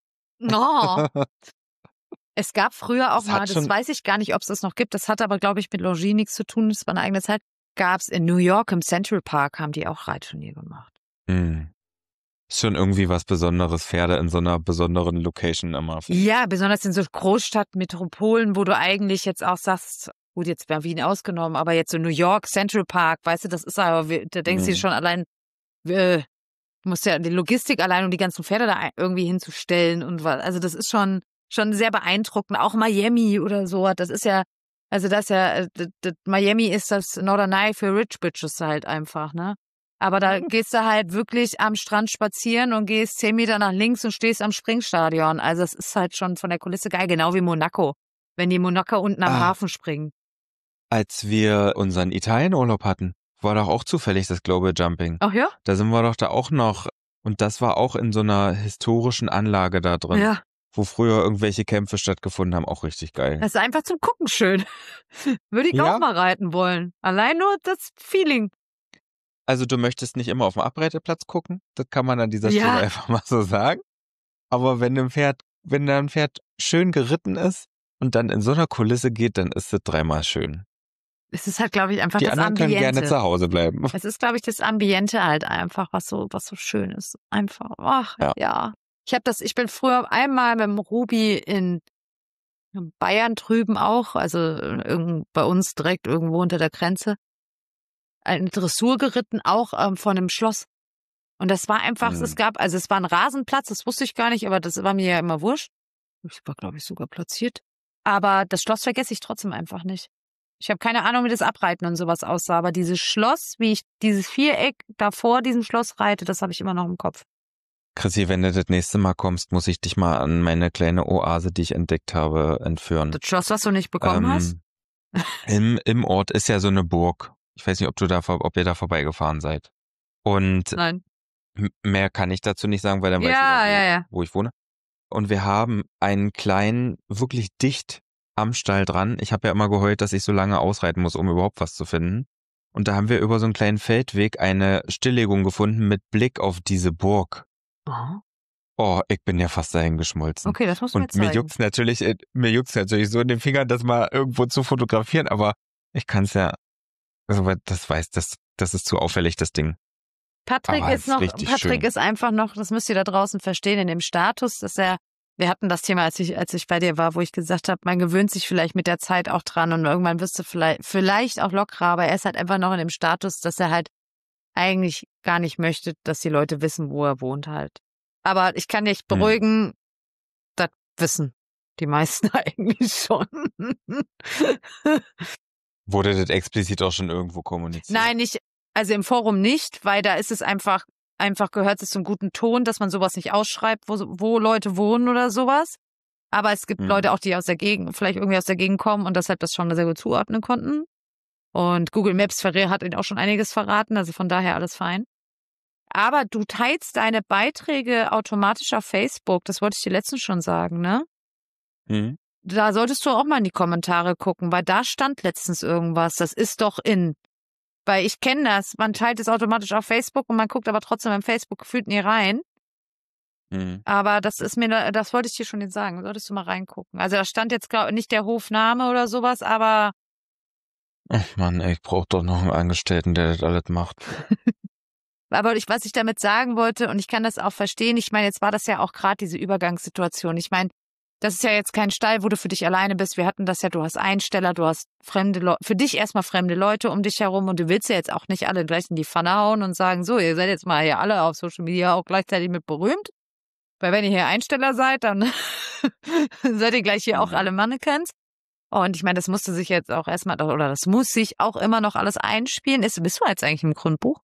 Oh. Oh. Es gab früher auch das mal, das schon... weiß ich gar nicht, ob es das noch gibt, das hat aber, glaube ich, mit Longis nichts zu tun, das war eine eigene Zeit, gab es in New York im Central Park, haben die auch Reitturnier gemacht. Hm. Ist schon irgendwie was Besonderes, Pferde in so einer besonderen Location immer. Ja, besonders in so Großstadtmetropolen, wo du eigentlich jetzt auch sagst, gut, jetzt Berlin ausgenommen, aber jetzt so New York, Central Park, weißt du, das ist aber, da denkst du dir Mhm. schon allein, äh, du musst ja die Logistik allein, um die ganzen Pferde da irgendwie hinzustellen und was, also das ist schon, schon sehr beeindruckend. Auch Miami oder so, das ist ja, also das ist ja, äh, d- d- Miami ist das Norderney für Rich Bitches halt einfach, ne? Aber da gehst du halt wirklich am Strand spazieren und gehst zehn Meter nach links und stehst am Springstadion. Also es ist halt schon von der Kulisse geil, genau wie Monaco, wenn die Monaco unten am Ah, Hafen springen. als wir unseren Italienurlaub hatten, war doch auch zufällig das Global Jumping. Ach ja? Da sind wir doch da auch noch, und das war auch in so einer historischen Anlage da drin, Ja. wo früher irgendwelche Kämpfe stattgefunden haben, auch richtig geil. Das ist einfach zum Gucken schön. Würde ich Ja. auch mal reiten wollen. Allein nur das Feeling. Also du möchtest nicht immer auf dem Abreiteplatz gucken, das kann man an dieser Ja. Stelle einfach mal so sagen. Aber wenn ein Pferd, wenn da ein Pferd schön geritten ist und dann in so einer Kulisse geht, dann ist es dreimal schön. Es ist halt, glaube ich, einfach Die das anderen können Ambiente. gerne zu Hause bleiben. Es ist, glaube ich, das Ambiente halt einfach, was so, was so schön ist. Einfach, ach, ja. Ja. Ich habe das, ich bin früher einmal mit dem Ruby in Bayern drüben auch, also irgend- bei uns direkt irgendwo unter der Grenze, eine Dressur geritten, auch ähm, von einem Schloss. Und das war einfach, Mhm. es gab, also es war ein Rasenplatz, das wusste ich gar nicht, aber das war mir ja immer wurscht. Ich war, glaube ich, sogar platziert. Aber das Schloss vergesse ich trotzdem einfach nicht. Ich habe keine Ahnung, wie das Abreiten und sowas aussah, aber dieses Schloss, wie ich dieses Viereck da vor diesem Schloss reite, das habe ich immer noch im Kopf. Chrissy, wenn du das nächste Mal kommst, muss ich dich mal an meine kleine Oase, die ich entdeckt habe, entführen. Das Schloss, was du nicht bekommen hast? Im, Im Ort ist ja so eine Burg. Ich weiß nicht, ob du da, vor- ob ihr da vorbeigefahren seid. Und Nein. m- mehr kann ich dazu nicht sagen, weil dann Ja, weißt du, ja, wo, ja, ja. wo ich wohne. Und wir haben einen kleinen, wirklich dicht am Stall dran. Ich habe ja immer geheult, dass ich so lange ausreiten muss, um überhaupt was zu finden. Und da haben wir über so einen kleinen Feldweg eine Stilllegung gefunden mit Blick auf diese Burg. Oh. Oh, ich bin ja fast dahin geschmolzen. Okay, das muss man Und jetzt mir zeigen. juckt's natürlich, äh, mir juckt's natürlich so in den Fingern, das mal irgendwo zu fotografieren, aber ich kann's ja, also weil das weiß, das, das ist zu auffällig, das Ding. Patrick Aber ist ist noch, richtig Patrick schön. ist einfach noch, das müsst ihr da draußen verstehen, in dem Status, dass er, wir hatten das Thema, als ich, als ich bei dir war, wo ich gesagt habe, man gewöhnt sich vielleicht mit der Zeit auch dran und irgendwann wirst du vielleicht, vielleicht auch lockerer, aber er ist halt einfach noch in dem Status, dass er halt eigentlich gar nicht möchte, dass die Leute wissen, wo er wohnt halt. Aber ich kann dich Hm. beruhigen, das wissen die meisten eigentlich schon. Wurde das explizit auch schon irgendwo kommuniziert? Nein, nicht, also im Forum nicht, weil da ist es einfach, einfach gehört es zum guten Ton, dass man sowas nicht ausschreibt, wo, wo Leute wohnen oder sowas. Aber es gibt Hm. Leute auch, die aus der Gegend, vielleicht irgendwie aus der Gegend kommen und deshalb das schon sehr gut zuordnen konnten. Und Google Maps Ferrer hat ihnen auch schon einiges verraten, also von daher alles fein. Aber du teilst deine Beiträge automatisch auf Facebook, das wollte ich dir letztens schon sagen, ne? Hm. Da solltest du auch mal in die Kommentare gucken, weil da stand letztens irgendwas, das ist doch in. Weil ich kenne das, man teilt es automatisch auf Facebook und man guckt aber trotzdem im Facebook gefühlt nie rein. Hm. Aber das ist mir, das wollte ich dir schon jetzt sagen, solltest du mal reingucken. Also da stand jetzt glaub, nicht der Hofname oder sowas, aber Ach Mann, ey, ich brauch doch noch einen Angestellten, der das alles macht. Aber ich, was ich damit sagen wollte, und ich kann das auch verstehen, ich meine, jetzt war das ja auch gerade diese Übergangssituation. Ich meine, das ist ja jetzt kein Stall, wo du für dich alleine bist. Wir hatten das ja, du hast Einsteller, du hast fremde Leute, für dich erstmal fremde Leute um dich herum und du willst ja jetzt auch nicht alle gleich in die Pfanne hauen und sagen, so, ihr seid jetzt mal hier alle auf Social Media auch gleichzeitig mit berühmt. Weil wenn ihr hier Einsteller seid, dann seid ihr gleich hier auch alle Mannequins. Und ich meine, das musste sich jetzt auch erstmal, oder das muss sich auch immer noch alles einspielen. Ist, bist du jetzt eigentlich im Grundbuch?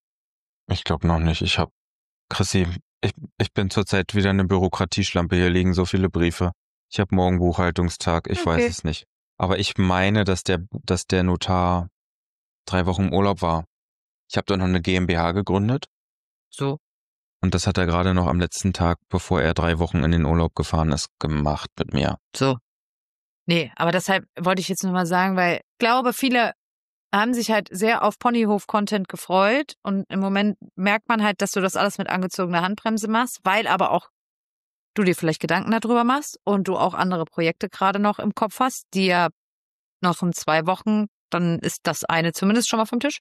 Ich glaube noch nicht. Ich hab, Chrissy, ich, ich bin zurzeit wieder eine Bürokratieschlampe. Hier liegen so viele Briefe. Ich habe morgen Buchhaltungstag. Ich Okay. weiß es nicht. Aber ich meine, dass der, dass der Notar drei Wochen im Urlaub war. Ich habe doch noch eine GmbH gegründet. So. Und das hat er gerade noch am letzten Tag, bevor er drei Wochen in den Urlaub gefahren ist, gemacht mit mir. So. Nee, aber deshalb wollte ich jetzt nur mal sagen, weil ich glaube, viele haben sich halt sehr auf Ponyhof-Content gefreut und im Moment merkt man halt, dass du das alles mit angezogener Handbremse machst, weil aber auch du dir vielleicht Gedanken darüber machst und du auch andere Projekte gerade noch im Kopf hast, die ja noch in zwei Wochen, dann ist das eine zumindest schon mal vom Tisch.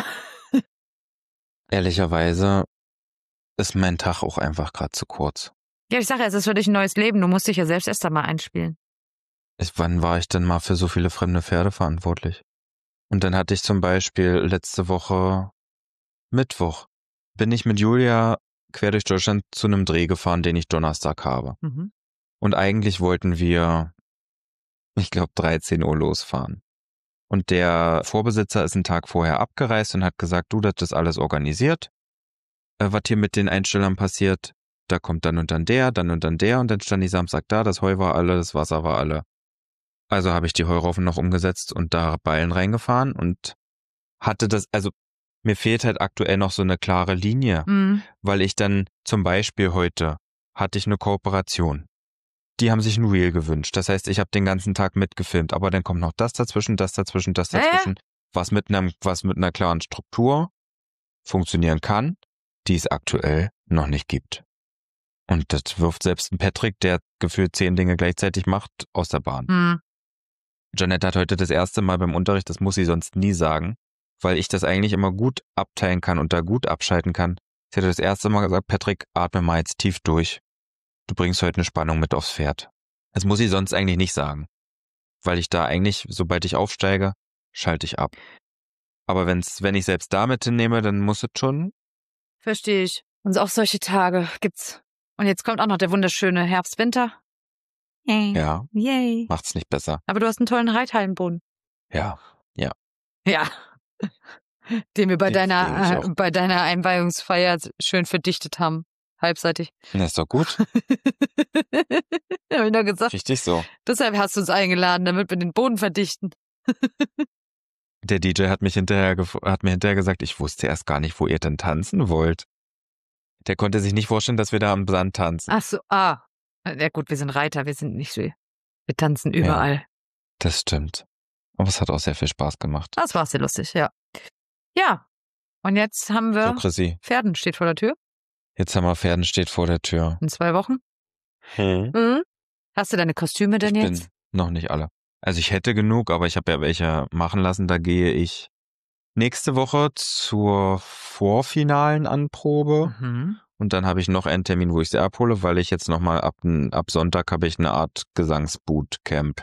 Ehrlicherweise ist mein Tag auch einfach gerade zu kurz. Ja, ich sage ja, es ist für dich ein neues Leben, du musst dich ja selbst erst einmal einspielen. Ich, wann war ich denn mal für so viele fremde Pferde verantwortlich? Und dann hatte ich zum Beispiel letzte Woche Mittwoch, bin ich mit Julia quer durch Deutschland zu einem Dreh gefahren, den ich Donnerstag habe. Mhm. Und eigentlich wollten wir, ich glaube, dreizehn Uhr losfahren. Und der Vorbesitzer ist einen Tag vorher abgereist und hat gesagt, du, das ist alles organisiert, äh, was hier mit den Einstellern passiert. Da kommt dann und dann der, dann und dann der und dann stand ich Samstag da, das Heu war alle, das Wasser war alle. Also habe ich die Heuraufen noch umgesetzt und da Ballen reingefahren und hatte das, also mir fehlt halt aktuell noch so eine klare Linie, Mhm. weil ich dann zum Beispiel heute hatte ich eine Kooperation. Die haben sich ein Reel gewünscht. Das heißt, ich habe den ganzen Tag mitgefilmt, aber dann kommt noch das dazwischen, das dazwischen, das Ja, ja. dazwischen, was mit einem, was mit einer klaren Struktur funktionieren kann, die es aktuell noch nicht gibt. Und das wirft selbst ein Patrick, der gefühlt zehn Dinge gleichzeitig macht, aus der Bahn. Mhm. Janette hat heute das erste Mal beim Unterricht, das muss sie sonst nie sagen, weil ich das eigentlich immer gut abteilen kann und da gut abschalten kann. Sie hat das erste Mal gesagt, Patrick, atme mal jetzt tief durch. Du bringst heute eine Spannung mit aufs Pferd. Das muss sie sonst eigentlich nicht sagen, weil ich da eigentlich, sobald ich aufsteige, schalte ich ab. Aber wenn's, wenn ich selbst damit hinnehme, dann muss es schon. Verstehe ich. Und auch solche Tage gibt's. Und jetzt kommt auch noch der wunderschöne Herbst, Winter. Yay. Ja, Yay. macht's nicht besser. Aber du hast einen tollen Reithallenboden. Ja, ja. Ja. Den wir bei Den pflege ich deiner, auch. äh, bei deiner Einweihungsfeier schön verdichtet haben. Halbseitig. Das ist doch gut. Hab ich doch gesagt. Richtig so. Deshalb hast du uns eingeladen, damit wir den Boden verdichten. Der D J hat mich hinterher gef- hat mir hinterher gesagt, ich wusste erst gar nicht, wo ihr denn tanzen wollt. Der konnte sich nicht vorstellen, dass wir da am Sand tanzen. Ach so, ah. Ja gut, wir sind Reiter, wir sind nicht so. Wir tanzen überall. Das stimmt. Aber es hat auch sehr viel Spaß gemacht. Das war sehr lustig, ja. Ja. Und jetzt haben So, wir Chrissy, Pferden steht vor der Tür jetzt haben wir Pferden steht vor der Tür. in zwei Wochen. Hm. Mhm. Hast du deine Kostüme denn Ich jetzt? bin noch nicht alle. Also ich hätte genug, aber ich habe ja welche machen lassen. Da gehe ich nächste Woche zur vorfinalen Anprobe. Mhm. Und dann habe ich noch einen Termin, wo ich sie abhole, weil ich jetzt nochmal ab, ab Sonntag habe ich eine Art Gesangsbootcamp.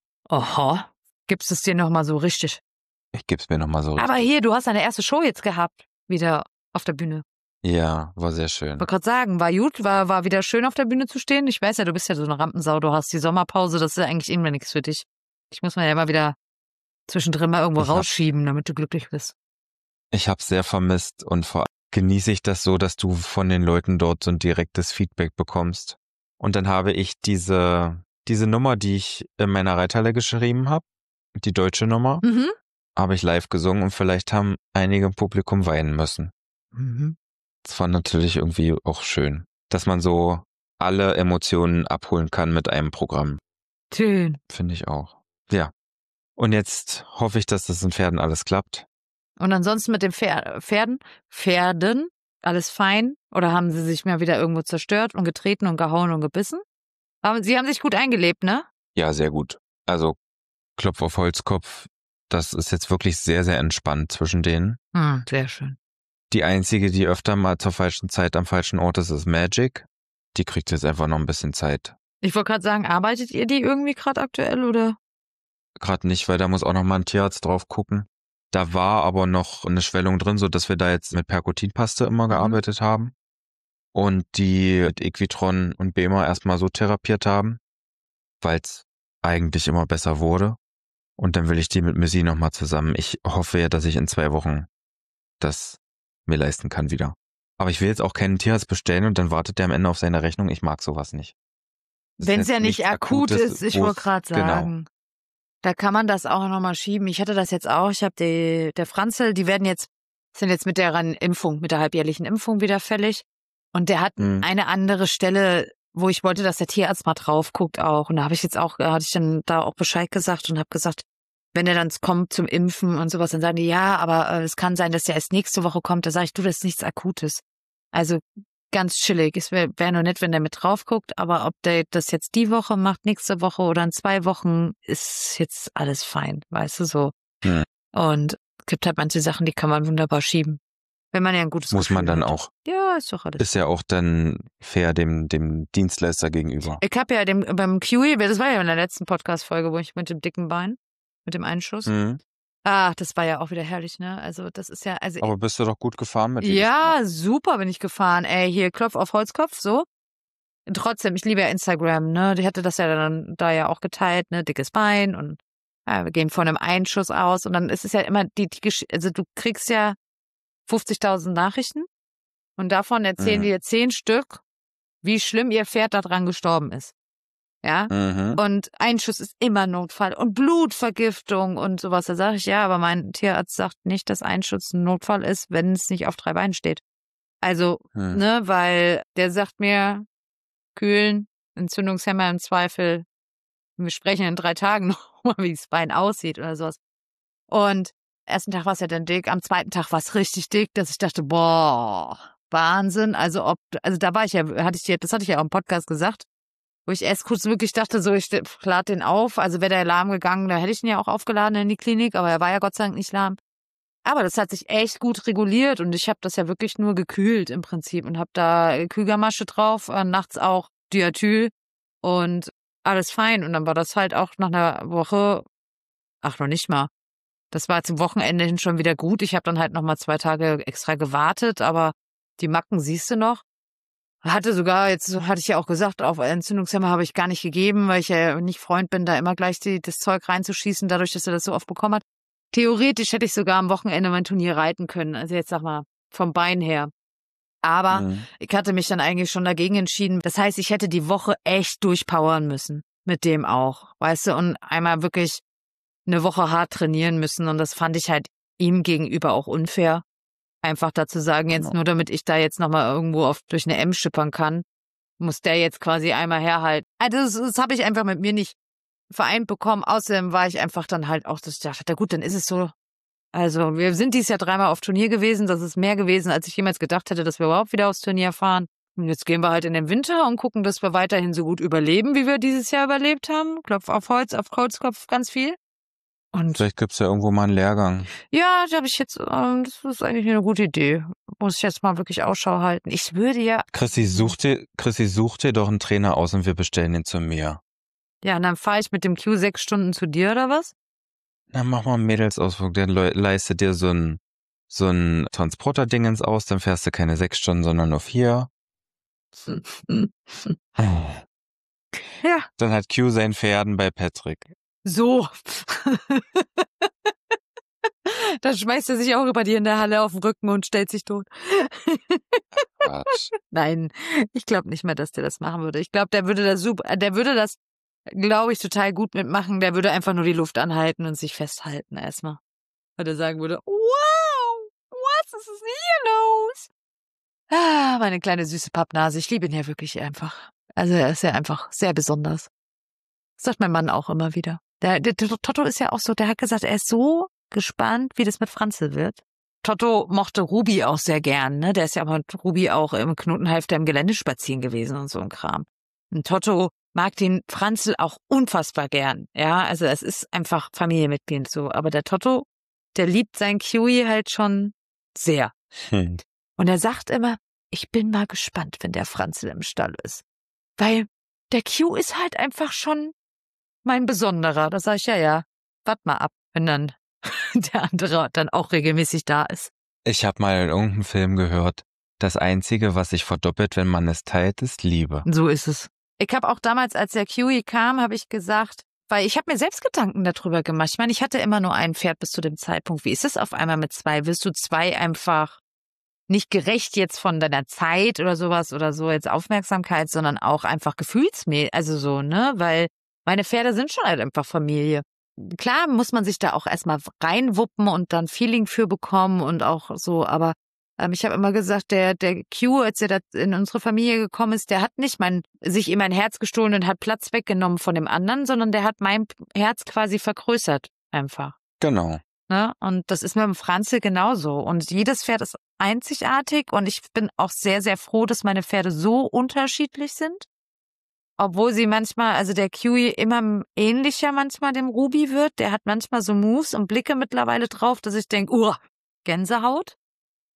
Oha. Gibst es dir nochmal so richtig? Ich gebe es mir nochmal so richtig. Aber hier, du hast deine erste Show jetzt gehabt. Wieder auf der Bühne. Ja, war sehr schön. Ich wollte gerade sagen, war gut, war, war wieder schön auf der Bühne zu stehen. Ich weiß ja, du bist ja so eine Rampensau, du hast die Sommerpause, das ist ja eigentlich immer nichts für dich. Ich muss mir ja immer wieder zwischendrin mal irgendwo Ich hab- rausschieben, damit du glücklich bist. Ich habe sehr vermisst und vor allem genieße ich das so, dass du von den Leuten dort so ein direktes Feedback bekommst. Und dann habe ich diese, diese Nummer, die ich in meiner Reithalle geschrieben habe, die deutsche Nummer, Mhm. habe ich live gesungen und vielleicht haben einige im Publikum weinen müssen. Mhm. Das war natürlich irgendwie auch schön, dass man so alle Emotionen abholen kann mit einem Programm. Schön. Finde ich auch. Ja. Und jetzt hoffe ich, dass das in Pferden alles klappt. Und ansonsten mit den Pfer- Pferden, Pferden, alles fein? Oder haben sie sich mal wieder irgendwo zerstört und getreten und gehauen und gebissen? Aber sie haben sich gut eingelebt, ne? Ja, sehr gut. Also Klopf auf Holzkopf, das ist jetzt wirklich sehr, sehr entspannt zwischen denen. Hm, sehr schön. Die einzige, die öfter mal zur falschen Zeit am falschen Ort ist, ist Magic. Die kriegt jetzt einfach noch ein bisschen Zeit. Ich wollte gerade sagen, arbeitet ihr die irgendwie gerade aktuell, oder? Gerade nicht, weil da muss auch noch mal ein Tierarzt drauf gucken. Da war aber noch eine Schwellung drin, so dass wir da jetzt mit Perkutinpaste immer gearbeitet haben. Und die mit Equitron und Bema erstmal so therapiert haben, weil es eigentlich immer besser wurde. Und dann will ich die mit Missy nochmal zusammen. Ich hoffe ja, dass ich in zwei Wochen das mir leisten kann wieder. Aber ich will jetzt auch keinen Tierarzt bestellen und dann wartet der am Ende auf seine Rechnung. Ich mag sowas nicht. Das Wenn es jetzt ja nicht nichts akut Akutes, ist, ich wo's- wollte gerade Genau. sagen. Da kann man das auch nochmal schieben. Ich hatte das jetzt auch. Ich habe die, der Franzl, die werden jetzt, sind jetzt mit der Impfung, mit der halbjährlichen Impfung wieder fällig. Und der hat Hm. eine andere Stelle, wo ich wollte, dass der Tierarzt mal drauf guckt auch. Und da habe ich jetzt auch, da hatte ich dann da auch Bescheid gesagt und habe gesagt, wenn er dann kommt zum Impfen und sowas, dann sagen die, ja, aber äh, es kann sein, dass der erst nächste Woche kommt. Da sage ich, du, das ist nichts Akutes. Also ganz chillig. Es wäre wär nur nett, wenn der mit drauf guckt, aber ob der das jetzt die Woche macht, nächste Woche oder in zwei Wochen, ist jetzt alles fein, weißt du so. Hm. Und es gibt halt manche Sachen, die kann man wunderbar schieben. Wenn man ja ein gutes Muss Gefühl man dann hat. auch. Ja, ist doch alles. Ist ja auch dann fair dem, dem Dienstleister gegenüber. Ich habe ja dem, beim Kiwi, das war ja in der letzten Podcast-Folge, wo ich mit dem dicken Bein, mit dem Einschuss. Mhm. Ah, das war ja auch wieder herrlich, ne? Also das ist ja, also Aber bist du doch gut gefahren mit ja, super bin ich gefahren. Ey, hier Klopf auf Holzkopf, so. Trotzdem, ich liebe ja Instagram, ne? Die hatte das ja dann da ja auch geteilt, ne? Dickes Bein und ja, wir gehen von einem Einschuss aus und dann ist es ja immer die, die Gesch- also du kriegst ja fünfzigtausend Nachrichten und davon erzählen Mhm. dir zehn Stück, wie schlimm ihr Pferd daran gestorben ist. Ja? Mhm. Und Einschuss ist immer Notfall und Blutvergiftung und sowas. Da sage ich, ja, aber mein Tierarzt sagt nicht, dass Einschuss ein Notfall ist, wenn es nicht auf drei Beinen steht. Also, Mhm. ne, weil der sagt mir, kühlen, Entzündungshemmer im Zweifel. Wir sprechen in drei Tagen nochmal, wie das Bein aussieht oder sowas. Und ersten Tag war es ja dann dick, am zweiten Tag war es richtig dick, dass ich dachte, boah, Wahnsinn. Also ob, also da war ich ja, hatte ich dir, das hatte ich ja auch im Podcast gesagt, wo ich erst kurz wirklich dachte, so, ich lade den auf. Also wäre der lahm gegangen, da hätte ich ihn ja auch aufgeladen in die Klinik, aber er war ja Gott sei Dank nicht lahm. Aber das hat sich echt gut reguliert und ich habe das ja wirklich nur gekühlt im Prinzip und habe da Kühlgermasche drauf, äh, nachts auch Diatyl und alles fein. Und dann war das halt auch nach einer Woche, ach noch nicht mal, das war zum Wochenende hin schon wieder gut. Ich habe dann halt noch mal zwei Tage extra gewartet, aber die Macken siehst du noch. Hatte sogar, jetzt hatte ich ja auch gesagt, auf Entzündungshemmer habe ich gar nicht gegeben, weil ich ja nicht Freund bin, da immer gleich die, das Zeug reinzuschießen, dadurch, dass er das so oft bekommen hat. Theoretisch hätte ich sogar am Wochenende mein Turnier reiten können, also jetzt sag mal vom Bein her. Aber Mhm. ich hatte mich dann eigentlich schon dagegen entschieden. Das heißt, ich hätte die Woche echt durchpowern müssen. Mit dem auch, weißt du, und einmal wirklich eine Woche hart trainieren müssen. Und das fand ich halt ihm gegenüber auch unfair. Einfach dazu sagen, jetzt Genau. nur damit ich da jetzt nochmal irgendwo auf, durch eine M schippern kann, muss der jetzt quasi einmal herhalten. Also das, das habe ich einfach mit mir nicht vereint bekommen. Außerdem war ich einfach dann halt auch, das dachte, gut, dann ist es so. Also wir sind dieses Jahr dreimal auf Turnier gewesen. Das ist mehr gewesen, als ich jemals gedacht hätte, dass wir überhaupt wieder aufs Turnier fahren. Und jetzt gehen wir halt in den Winter und gucken, dass wir weiterhin so gut überleben, wie wir dieses Jahr überlebt haben. Klopf auf Holz, auf Holzkopf ganz viel. Und Vielleicht gibt's ja irgendwo mal einen Lehrgang. ja, da habe ich jetzt, ähm, das ist eigentlich eine gute Idee. Muss ich jetzt mal wirklich Ausschau halten. Ich würde ja, Chrissy, such dir, Chrissy, such dir doch einen Trainer aus und wir bestellen ihn zu mir. ja, und dann fahre ich mit dem Q sechs Stunden zu dir oder was? Na, mach mal einen Mädelsausflug, der le- leistet dir so ein, so ein Transporter-Dingens aus, dann fährst du keine sechs Stunden, sondern nur vier. Ja, Dann hat Q sein Pferden bei Patrick. so. Dann schmeißt er sich auch über dir in der Halle auf den Rücken und stellt sich tot. Quatsch. Nein, ich glaube nicht mehr, dass der das machen würde. Ich glaube, der würde das super, der würde das, glaube ich, total gut mitmachen. Der würde einfach nur die Luft anhalten und sich festhalten erstmal. Weil er sagen würde, wow, was ist hier los? Ah, meine kleine süße Pappnase. Ich liebe ihn ja wirklich einfach. Also er ist ja einfach sehr besonders. Das sagt mein Mann auch immer wieder. Der, der Totto ist ja auch so, der hat gesagt, er ist so gespannt, wie das mit Franzl wird. Totto mochte Ruby auch sehr gern, ne? Der ist ja aber mit Ruby auch im Knotenhalfter im Gelände spazieren gewesen und so ein Kram. Und Totto mag den Franzl auch unfassbar gern, ja? Also es ist einfach Familienmitglied so. Aber der Totto, der liebt sein Kiwi halt schon sehr. Hm. Und er sagt immer, ich bin mal gespannt, wenn der Franzl im Stall ist. Weil der Q ist halt einfach schon mein Besonderer. Da sag ich, ja, ja, wart mal ab, wenn dann der andere dann auch regelmäßig da ist. Ich habe mal in irgendeinem Film gehört, das Einzige, was sich verdoppelt, wenn man es teilt, ist Liebe. So ist es. Ich habe auch damals, als der Kiwi kam, habe ich gesagt, weil ich habe mir selbst Gedanken darüber gemacht. Ich meine, ich hatte immer nur ein Pferd bis zu dem Zeitpunkt. Wie ist es auf einmal mit zwei? Wirst du zwei einfach nicht gerecht jetzt von deiner Zeit oder sowas oder so jetzt Aufmerksamkeit, sondern auch einfach gefühlsmäßig, also so, ne? Weil meine Pferde sind schon halt einfach Familie. Klar muss man sich da auch erstmal reinwuppen und dann Feeling für bekommen und auch so, aber ähm, ich habe immer gesagt, der der Q, als er da in unsere Familie gekommen ist, der hat nicht mein sich in mein Herz gestohlen und hat Platz weggenommen von dem anderen, sondern der hat mein Herz quasi vergrößert einfach. Genau. Ne? Und das ist mit dem Franzl genauso. Und jedes Pferd ist einzigartig und ich bin auch sehr, sehr froh, dass meine Pferde so unterschiedlich sind. Obwohl sie manchmal, also der Kiwi immer ähnlicher manchmal dem Ruby wird. Der hat manchmal so Moves und Blicke mittlerweile drauf, dass ich denke, uh, Gänsehaut.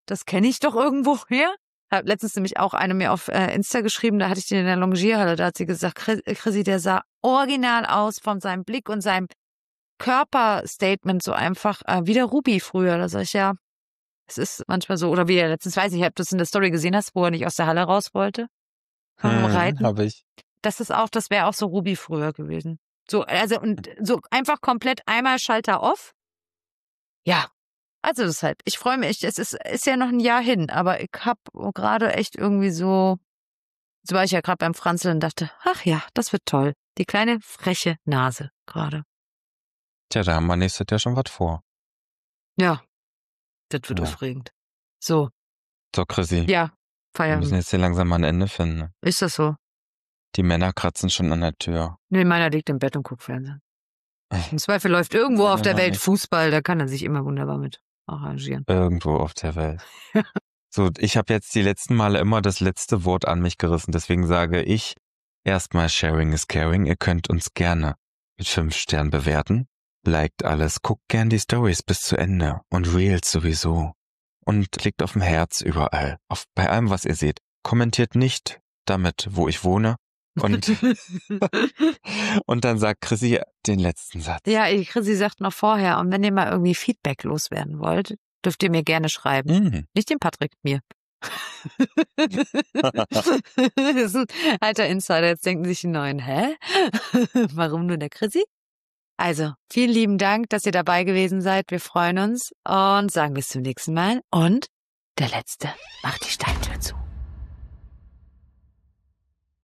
das kenne ich doch irgendwo her. Hab letztens nämlich auch eine mir auf äh, Insta geschrieben, da hatte ich den in der Longierhalle, da hat sie gesagt, Chrissy, der sah original aus von seinem Blick und seinem Körperstatement so einfach äh, wie der Ruby früher. Da sag ich, ja, es ist manchmal so, oder wie er letztens, weiß ich, ob du das in der Story gesehen hast, wo er nicht aus der Halle raus wollte. Vom Hm, Reiten. habe ich. Das ist auch, das wäre auch so Ruby früher gewesen. So, also, und so einfach komplett einmal Schalter off. Ja. Also deshalb, ich freue mich, es ist, ist ja noch ein Jahr hin, aber ich habe gerade echt irgendwie so, so war ich ja gerade beim Franzeln und dachte, ach ja, das wird toll. Die kleine freche Nase gerade. Tja, da haben wir nächstes Jahr schon was vor. Ja, das wird Ja. aufregend. So, So, Chrissy, ja, wir müssen Feierabend. jetzt hier langsam mal ein Ende finden. Ist das so? Die Männer kratzen schon an der Tür. Nee, meiner liegt im Bett und guckt Fernsehen. Im Zweifel läuft irgendwo Seine auf der noch Welt nicht. Fußball, da kann er sich immer wunderbar mit arrangieren. Irgendwo auf der Welt. So, ich habe jetzt die letzten Male immer das letzte Wort an mich gerissen. Deswegen sage ich erstmal Sharing is Caring. Ihr könnt uns gerne mit fünf Sternen bewerten. Liked alles, guckt gern die Stories bis zu Ende und Reels sowieso. Und klickt auf ein Herz überall, auf bei allem, was ihr seht. Kommentiert nicht damit, wo ich wohne. Und, und dann sagt Chrissy den letzten Satz. Ja, ich- Chrissy sagt noch vorher, und wenn ihr mal irgendwie Feedback loswerden wollt, dürft ihr mir gerne schreiben. Mhm. Nicht dem Patrick, mir. Das ist ein alter Insider. Jetzt denken sich die Neuen, hä? Warum nur der Chrissy? Also, vielen lieben Dank, dass ihr dabei gewesen seid. Wir freuen uns und sagen bis zum nächsten Mal. Und der Letzte macht die Steintür zu.